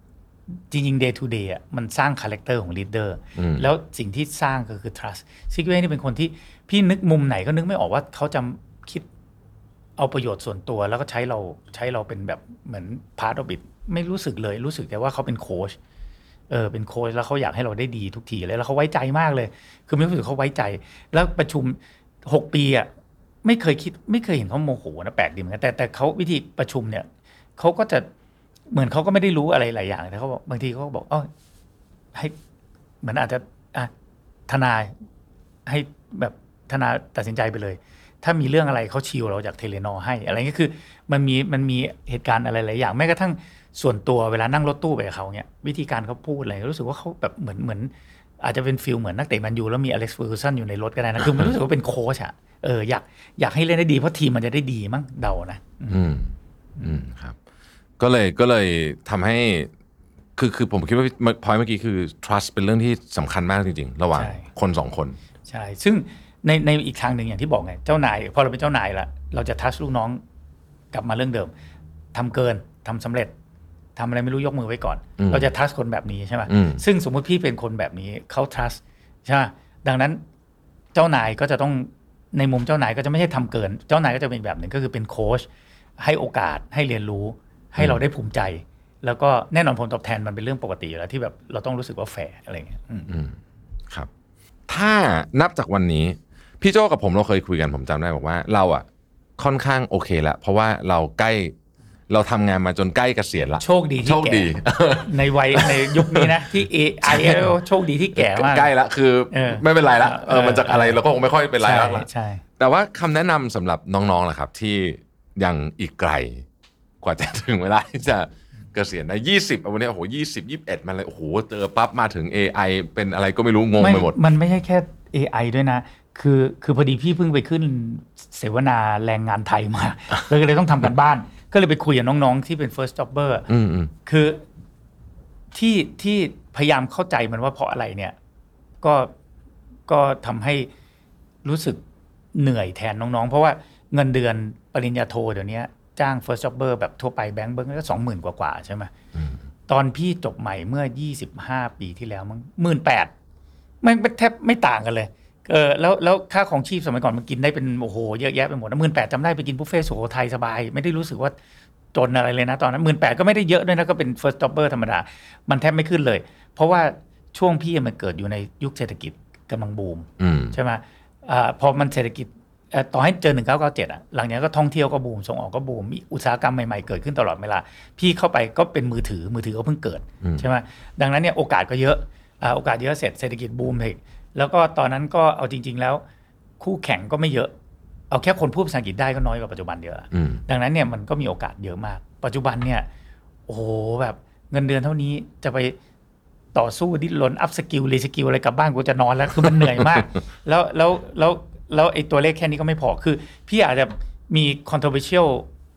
S1: จริงๆ day to day อ่ะมันสร้างคาแรคเตอร์ของ leader แล้วสิ่งที่สร้างก็คือ trust ซิกเว่นี่เป็นคนที่พี่นึกมุมไหนก็นึกไม่ออกว่าเขาจะคิดเอาประโยชน์ส่วนตัวแล้วก็ใช้เราใช้เราเป็นแบบเหมือน part of it ไม่รู้สึกเลยรู้สึกแต่ว่าเขาเป็นโค้ชเออเป็นโค้ชแล้วเขาอยากให้เราได้ดีทุกทีเลยแล้วเขาไว้ใจมากเลยคือไม่รู้สึกเขาไว้ใจแล้วประชุมหกปีอ่ะไม่เคยคิดไม่เคยเห็นเขาโมโหนะแปลกดีเหมือนกันแต่แต่เขาวิธีประชุมเนี่ยเขาก็จะเหมือนเขาก็ไม่ได้รู้อะไรหลายอย่างแต่เขาบอกบางทีเขาก็บอกเออให้เหมือนอาจจะอ่ะทนายให้แบบทนายตัดสินใจไปเลยถ้ามีเรื่องอะไรเขาชิลเราจากเทเลนอให้อะไรเงี้ยคือมันมีมันมีเหตุการณ์อะไรหลายอย่างแม้กระทั่งส่วนตัวเวลานั่งรถตู้ไปกับเขาเนี่ยวิธีการเขาพูดอะไรรู้สึกว่าเขาแบบเหมือนเหมือนอาจจะเป็นฟิลเหมือนนักเตะแมนยูแล้วมีอเล็กซ์เฟอร์กูสันอยู่ในรถก็ได้นะคือมันรู้สึกว่าเป็นโค้ชอะเอออยากอยากให้เล่นได้ดีเพราะทีมมันจะได้ดีมั้งเดานะ
S2: อืมอืมครับก็เลยก็เลยทำให้คือคือผมคิดว่าพอยเมื่อกี้คือ trust เป็นเรื่องที่สำคัญมากจริงๆระหว่างคนสองคน
S1: ใช่ซึ่งในในอีกทางหนึ่งอย่างที่บอกไงเจ้านายพอเราเป็นเจ้านายละเราจะ trust ลูกน้องกลับมาเรื่องเดิมทำเกินทำสำเร็จทำอะไรไม่รู้ยกมือไว้ก่อนเราจะ trust คนแบบนี้ใช่ไหมซึ่งสมมุติพี่เป็นคนแบบนี้เขา trust ใช่ไหมดังนั้นเจ้านายก็จะต้องในมุมเจ้านายก็จะไม่ใช่ทำเกินเจ้านายก็จะเป็นแบบหนึ่งก็คือเป็นโค้ชให้โอกาสให้เรียนรู้ให้เราได้ภูมิใจแล้วก็แน่นอนผลตอบแทนมันเป็นเรื่องปกติอยู่แล้วที่แบบเราต้องรู้สึกว่าแฟร์อะไรเงี้ย
S2: อืมครับถ้านับจากวันนี้พี่โจ้กับผมเราเคยคุยกันผมจำได้บอกว่าเราอ่ะค่อนข้างโอเคแล้วเพราะว่าเราใกล้เราทำงานมาจนใกล้เกษียณละ
S1: โชคดีที่แก่ในวัยในยุคนี้นะที่ เอ ไอ โชคดีที่แก่มาก
S2: ใกล้ละคือไม่เป็นไรละเออมันจากอะไรเราก็คงไม่ค่อยเป็นไรแล้ว
S1: ใช่
S2: แต่ว่าคำแนะนำสำหรับน้องๆล่ะครับที่ยังอีกไกลกว่าจะถึงเวลาที่จะเกษียณได้ยี่สิบวันนี้โอ้โหยี่สิบ ยี่สิบเอ็ดมันเลยโอ้โหเจอปั๊บมาถึง เอ ไอ เป็นอะไรก็ไม่รู้งงไปหมด
S1: มันไม่ใช่แค่ เอ ไอ ด้วยนะคือคือพอดีพี่เพิ่งไปขึ้นเสวนาแรงงานไทยมาแล้วก็เลยต้องทำกันบ้านก็เลยไปคุยกับน้องๆที่เป็น first jobber คือที่ที่พยายามเข้าใจมันว่าเพราะอะไรเนี่ยก็ก็ทำให้รู้สึกเหนื่อยแทนน้องๆเพราะว่าเงินเดือนปริญญาโทเดี๋ยวนี้จ้าง first jobber แบบทั่วไปแบงค์เบิ้งก็ สองหมื่น กว่าๆใช่ไหมตอนพี่จบใหม่เมื่อยี่สิบห้าปีที่แล้วมั้ง หนึ่งหมื่นแปดพัน มันแทบไม่ต่างกันเลยเออแล้วแล้วค่าของชีพสมัยก่อนมันกินได้เป็นโอ้โหเยอะแยะไปหมดนะ หนึ่งหมื่นแปดพัน จำได้ไปกินบุฟเฟ่ต์สุโขทัยสบายไม่ได้รู้สึกว่าจนอะไรเลยนะตอนนั้น หนึ่งหมื่นแปดพัน ก็ไม่ได้เยอะด้วยนะก็เป็น first jobber ธรรมดามันแทบไม่ขึ้นเลยเพราะว่าช่วงพี่มันเกิดอยู่ในยุคเศรษฐกิจกำลังบูมใช่ไหมอ่าพอมันเศรษฐกิจต่อให้เจอหนึ่งพันเก้าร้อยเก้าสิบเจ็ดอ่ะหลังจากนั้นก็ท่องเที่ยวก็บูมส่งออกก็บูมมีอุตสาหกรรมใหม่ๆเกิดขึ้นตลอดเวลาพี่เข้าไปก็เป็นมือถือมือถือก็เพิ่งเกิดใช่ไหมดังนั้นเนี่ยโอกาสก็เยอะอ่าโอกาสเยอะเสร็จเศรษฐกิจบูมเลยแล้วก็ตอนนั้นก็เอาจริงๆแล้วคู่แข่งก็ไม่เยอะเอาแค่คนพูดภาษาอังกฤษได้ก็น้อยกว่าปัจจุบันเยอะดังนั้นเนี่ยมันก็มีโอกาสเยอะมากปัจจุบันเนี่ยโอ้โหแบบเงินเดือนเท่านี้จะไปต่อสู้ดิ้นรนอัพสกิลรีสกิลอะไรกลับบ้านกูจะนอนแล้วคือมันเหนื่อยมากแล้วแล้วแล้วแล้วไอ้ตัวเลขแค่นี้ก็ไม่พอคือพี่อาจจะมี controversial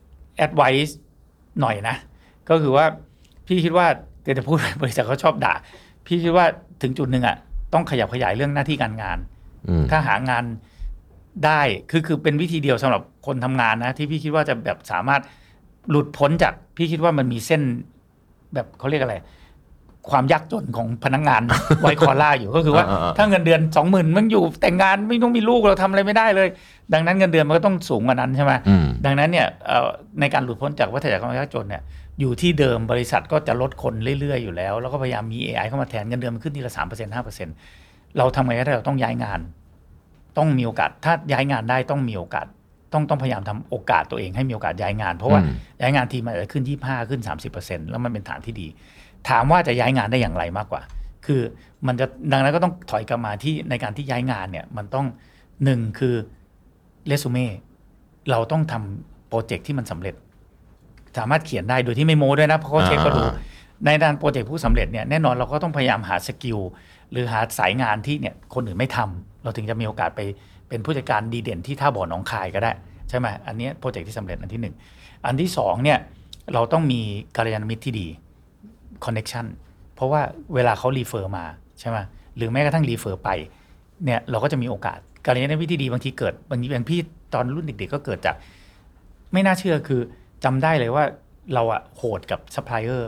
S1: advice หน่อยนะก็คือว่าพี่คิดว่าเดี๋ยวจะพูดบริษัทเขาชอบด่าพี่คิดว่าถึงจุดหนึ่งอ่ะต้องขยับขยายเรื่องหน้าที่การงานถ้าหางานได้คือคือเป็นวิธีเดียวสำหรับคนทำงานนะที่พี่คิดว่าจะแบบสามารถหลุดพ้นจากพี่คิดว่ามันมีเส้นแบบเขาเรียกอะไรความยากจนของพนักงานไวคอล่าอยู่ก็คือว่าถ้าเงินเดือน สองหมื่น มันอยู่แต่งงานไม่ต้องมีลูกเราทำอะไรไม่ได้เลยดังนั้นเงินเดือนมันก็ต้องสูงกว่านั้นใช่ไหมดังนั้นเนี่ยในการหลุดพ้นจากวัฏจักรความยากจนเนี่ยอยู่ที่เดิมบริษัทก็จะลดคนเรื่อยๆอยู่แล้วแล้วก็พยายามมี เอ ไอ เข้ามาแทนเงินเดือนมันขึ้นทีละ สามเปอร์เซ็นต์ ห้าเปอร์เซ็นต์ เราทำไงก็ได้เราต้องย้ายงานต้องมีโอกาสถ้าย้ายงานได้ต้องมีโอกาสต้องต้องพยายามทำโอกาสตัวเองให้มีโอกาสย้ายงานเพราะว่าย้ายงานทีมันอาจจะขึ้นยี่สิบห้าขึ้น สามสิบเปอร์เซ็นต์ แล้วมันเป็นฐานที่ดีถามว่าจะย้ายงานได้อย่างไรมากกว่าคือมันจะดังนั้นก็ต้องถอยกลับมาที่ในการที่ย้ายงานเนี่ยมันต้องหนึ่งคือเรซูเม่เราต้องทำโปรเจกต์ที่มันสำเร็จสามารถเขียนได้โดยที่ไม่โม้ด้วยนะเพราะเขาเช็คก็ดูในด้านโปรเจกต์ผู้สำเร็จเนี่ยแน่นอนเราก็ต้องพยายามหาสกิลหรือหาสายงานที่เนี่ยคนอื่นไม่ทำเราถึงจะมีโอกาสไปเป็นผู้จัดการดีเด่นที่ท่าบ่อหนองคายก็ได้ใช่ไหมอันนี้โปรเจกต์ที่สำเร็จอันที่หนึ่งอันที่สองเนี่ยเราต้องมีกัลยาณมิตรที่ดีconnection เพราะว่าเวลาเขารีเฟอร์มาใช่ไหมหรือแม้กระทั่งรีเฟอร์ไปเนี่ยเราก็จะมีโอกาสการเรียนวิธีดีบางทีเกิดบางทีเป็นพี่ตอนรุ่นเด็กๆก็เกิดจากไม่น่าเชื่อคือจำได้เลยว่าเราอะโหดกับซัพพลายเออร์ที่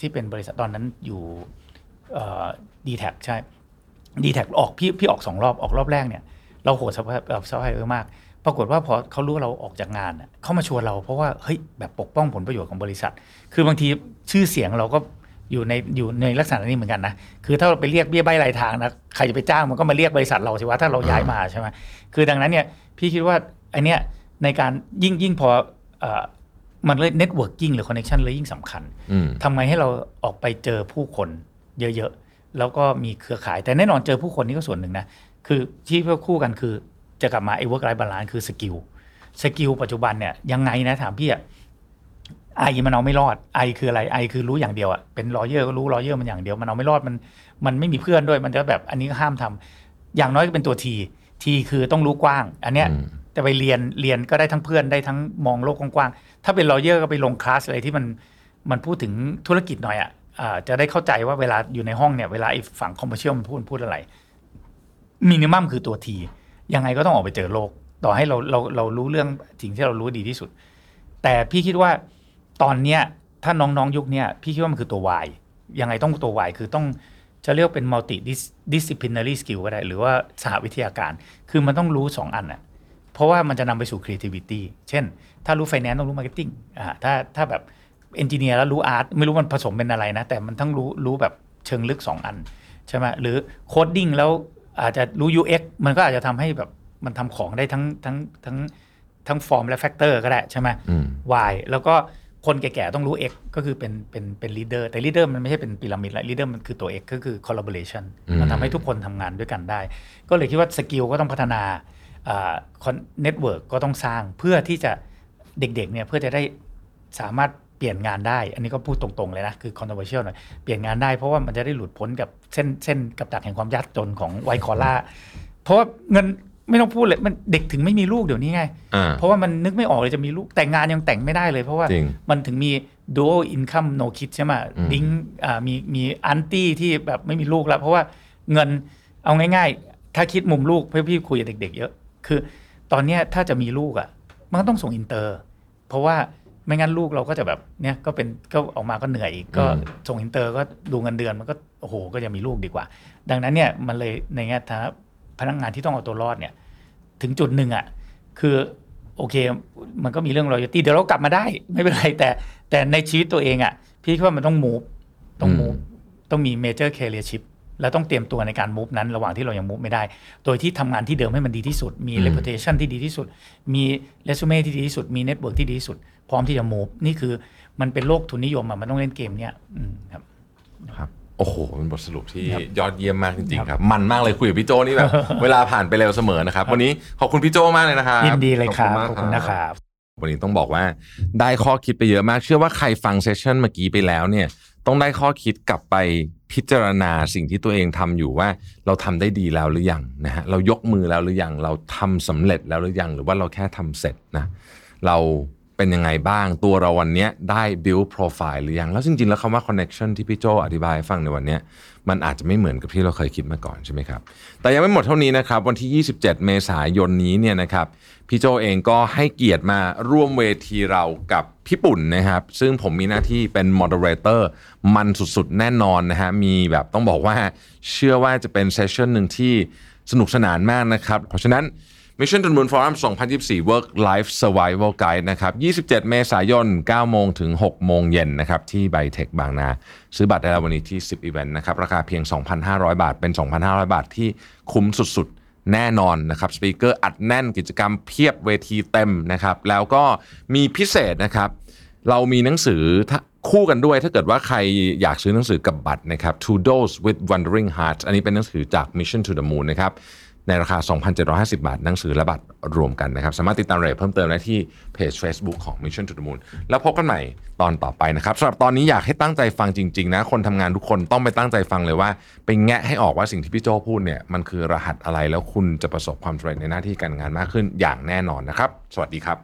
S1: ที่เป็นบริษัทตอนนั้นอยู่เอ่อ ดี แท็ก ใช่ ดี แท็ก ออกพี่พี่ออกสองรอบออกรอบแรกเนี่ยเราโหดซัพพลายซัพพลายเออร์มากปรากฏว่าพอเขารู้เราออกจากงานเขามาชวนเราเพราะว่าเฮ้ยแบบปกป้องผลประโยชน์ของบริษัทคือบางทีชื่อเสียงเราก็อยู่ในอยู่ในลักษณะนี้เหมือนกันนะคือถ้าเราไปเรียกเบี้ยใบรายทางนะใครจะไปจ้างมันก็มาเรียกบริษัทเราสิว่าถ้าเราย้ายมาใช่ไหมคือดังนั้นเนี่ยพี่คิดว่าไอเนี้ยในการยิ่งยิ่งพอเอ่อมันเลยเน็ตเวิร์กิ่งหรือคอนเนคชั่นเลยยิ่งสำคัญทำไงให้เราออกไปเจอผู้คนเยอะๆแล้วก็มีเครือข่ายแต่แน่นอนเจอผู้คนนี่ก็ส่วนหนึ่งนะคือที่เพื่อคู่กันคือจะกลับมาไอ้ work life balance คือสกิลสกิลปัจจุบันเนี่ยยังไงนะถามพี่อะไอมันเอาไม่รอดไอคืออะไรไอคือรู้อย่างเดียวอะเป็นลอเยอร์ก็รู้ลอเยอร์มันอย่างเดียวมันเอาไม่รอดมันมันไม่มีเพื่อนด้วยมันจะแบบอันนี้ก็ห้ามทำอย่างน้อยก็เป็นตัวทีทีคือต้องรู้กว้างอันเนี้ยแต่ไปเรียนเรียนก็ได้ทั้งเพื่อนได้ทั้งมองโลกกว้างๆถ้าเป็นลอเยอร์ก็ไปลงคลาสอะไรที่มันมันพูดถึงธุรกิจหน่อยอะอ่าจะได้เข้าใจว่าเวลาอยู่ในห้องเนี่ยเวลาไอ้ฝั่งคอมเมอร์เชียลมันพูดพูดอะไรมินิมัมคือตัวทียังไงก็ต้องออกไปเจอโลกต่อให้เราเราเรารู้เรื่องสิ่งที่เรารู้ดีที่สุดแต่พี่คิดว่าตอนเนี้ยถ้าน้องๆยุคเนี้ยพี่คิดว่ามันคือตัว Y ยังไงต้องตัว Y คือต้องจะเรียกเป็น multi disciplinary skill ก็ได้หรือว่าสหวิทยาการคือมันต้องรู้สองอันน่ะเพราะว่ามันจะนำไปสู่ creativity เช่นถ้ารู้ finance ต้องรู้ marketing อ่าถ้าถ้าแบบ engineer แล้วรู้ art ไม่รู้มันผสมเป็นอะไรนะแต่มันต้องรู้รู้แบบเชิงลึกสองอันใช่ไหมหรือ coding แล้วอาจจะรู้ ยู เอ็กซ์ มันก็อาจจะทำให้แบบมันทำของได้ทั้งทั้งทั้งทั้งฟอร์มและแฟกเตอร์ก็ได้ใช่ไหม Y แล้วก็คนแก่ๆต้องรู้ X ก็คือเป็นเป็นเป็น leader แต่ leader มันไม่ใช่เป็นพีระมิดละ leader มันคือตัว X ก็คือ collaboration มันทำให้ทุกคนทำงานด้วยกันได้ก็เลยคิดว่าสกิลก็ต้องพัฒนาอ่า network ก็ต้องสร้างเพื่อที่จะเด็กๆเนี่ยเพื่อจะได้สามารถเปลี่ยนงานได้อันนี้ก็พูดตรงๆเลยนะคือ controversial หน่อยเปลี่ยนงานได้เพราะว่ามันจะได้หลุดพ้นกับเส้นเส้นกับดักแห่งความยากจนของไวท์คอลล่าเพราะว่าเงินไม่ต้องพูดเลยมันเด็กถึงไม่มีลูกเดี๋ยวนี้ไงเพราะว่ามันนึกไม่ออกเลยจะมีลูกแต่งงานยังแต่งไม่ได้เลยเพราะว่ามันถึงมี dual income no kid ใช่ไหมดิ้งอ่ามีมีอันตี้ที่แบบไม่มีลูกแล้วเพราะว่าเงินเอาง่ายๆถ้าคิดมุมลูกเพื่อพี่คุยกับเด็กๆเยอะคือตอนนี้ถ้าจะมีลูกอ่ะมันก็ต้องส่งอินเตอร์เพราะว่าไม่งั้นลูกเราก็จะแบบเนี่ยก็เป็นก็ออกมาก็เหนื่อยอีกก็ส่งอินเตอร์ก็ดูเงินเดือนมันก็โอ้โหก็จะมีลูกดีกว่าดังนั้นเนี่ยมันเลยในแง่ฐานะพนักงานที่ต้องเอาตัวรอดเนี่ยถึงจุดหนึ่งอ่ะคือโอเคมันก็มีเรื่อง loyalty เดี๋ยวเรากลับมาได้ไม่เป็นไรแต่แต่ในชีวิตตัวเองอ่ะพี่คิดว่ามันต้อง move ต้อง move ต้องมี major career shift แล้วต้องเตรียมตัวในการ move นั้นระหว่างที่เรายัง move ไม่ได้โดยที่ทำงานที่เดิมให้มันดีที่สุดมี reputation ที่ดีที่สุดมี resume ที่ดีที่สุดมี network ที่ดีที่สุดพร้อมที่จะ move นี่คือมันเป็นโลกทุนนิยมอ่ะมันต้องเล่นเกมเนี้ยครับ
S2: ครับโอ้โหเป็นบทสรุปที่ยอดเยี่ยมมากจริงๆครับมันมากเลยคุยกับพี่โจนี่แบบ เวลาผ่านไปเร็วเสมอนะครับวันนี้ขอบคุณพี่โจมากเลยนะครับ
S1: ยินดีเลยครับขอบคุณนะครับ
S2: วันนี้ต้องบอกว่าได้ข้อคิดไปเยอะมากเชื่อว่าใครฟังเซสชั่นเมื่อกี้ไปแล้วเนี่ยต้องได้ข้อคิดกลับไปพิจารณาสิ่งที่ตัวเองทำอยู่ว่าเราทำได้ดีแล้วหรือยังนะฮะเรายกมือแล้วหรือยังเราทำสำเร็จแล้วหรือยังหรือว่าเราแค่ทำเสร็จนะเราเป็นยังไงบ้างตัวเราวันนี้ได้ build profile หรือยังแล้วจริงๆแล้วคำว่า connection ที่พี่โจอธิบายให้ฟังในวันนี้มันอาจจะไม่เหมือนกับที่เราเคยคิดมาก่อนใช่ไหมครับแต่ยังไม่หมดเท่านี้นะครับวันที่ยี่สิบเจ็ดเมษายนนี้เนี่ยนะครับพี่โจเองก็ให้เกียรติมาร่วมเวทีเรากับพี่ปุ่นนะครับซึ่งผมมีหน้าที่เป็น moderator มันสุดๆแน่นอนนะฮะมีแบบต้องบอกว่าเชื่อว่าจะเป็นเซสชั่นหนึ่งที่สนุกสนานมากนะครับเพราะฉะนั้น Mission to the Moon Forum สองพันยี่สิบสี่ Work Life Survival Guide นะครับยี่สิบเจ็ดเมษายนเก้าโมงถึงหกโมงเย็นนะครับที่ไบเทคบางนาซื้อบัตรได้แล้ววันนี้ที่สิบ event นะครับราคาเพียง สองพันห้าร้อย บาทเป็น สองพันห้าร้อย บาทที่คุ้มสุดๆแน่นอนนะครับสปีกเกอร์อัดแน่นกิจกรรมเพียบเวทีเต็มนะครับแล้วก็มีพิเศษนะครับเรามีหนังสือคู่กันด้วยถ้าเกิดว่าใครอยากซื้อหนังสือกับบัตรนะครับ Two Dose with Wandering Hearts อันนี้เป็นหนังสือจาก Mission to the Moon นะครับในราคา สองพันเจ็ดร้อยห้าสิบ บาทหนังสือและบัตรรวมกันนะครับสามารถติดตามรายละเอียดเพิ่มเติมได้ที่เพจ Facebook ของ Mission to the Moon แล้วพบกันใหม่ตอนต่อไปนะครับสำหรับตอนนี้อยากให้ตั้งใจฟังจริงๆนะคนทำงานทุกคนต้องไปตั้งใจฟังเลยว่าไปแงะให้ออกว่าสิ่งที่พี่โจพูดเนี่ยมันคือรหัสอะไรแล้วคุณจะประสบความสำเร็จในหน้าที่การงานมากขึ้นอย่างแน่นอนนะครับสวัสดีครับ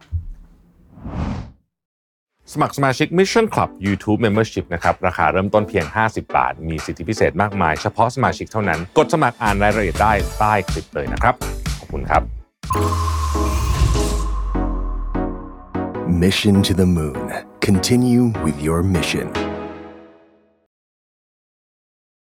S2: สมัครสมาชิก Mission Club YouTube Membership นะครับราคาเริ่มต้นเพียงห้าสิบบาทมีสิทธิพิเศษมากมายเฉพาะสมาชิกเท่านั้นกดสมัครอ่านรายละเอียดได้ใต้คลิปเลยนะครับขอบคุณครับ
S3: Mission to the Moon. Continue with your mission.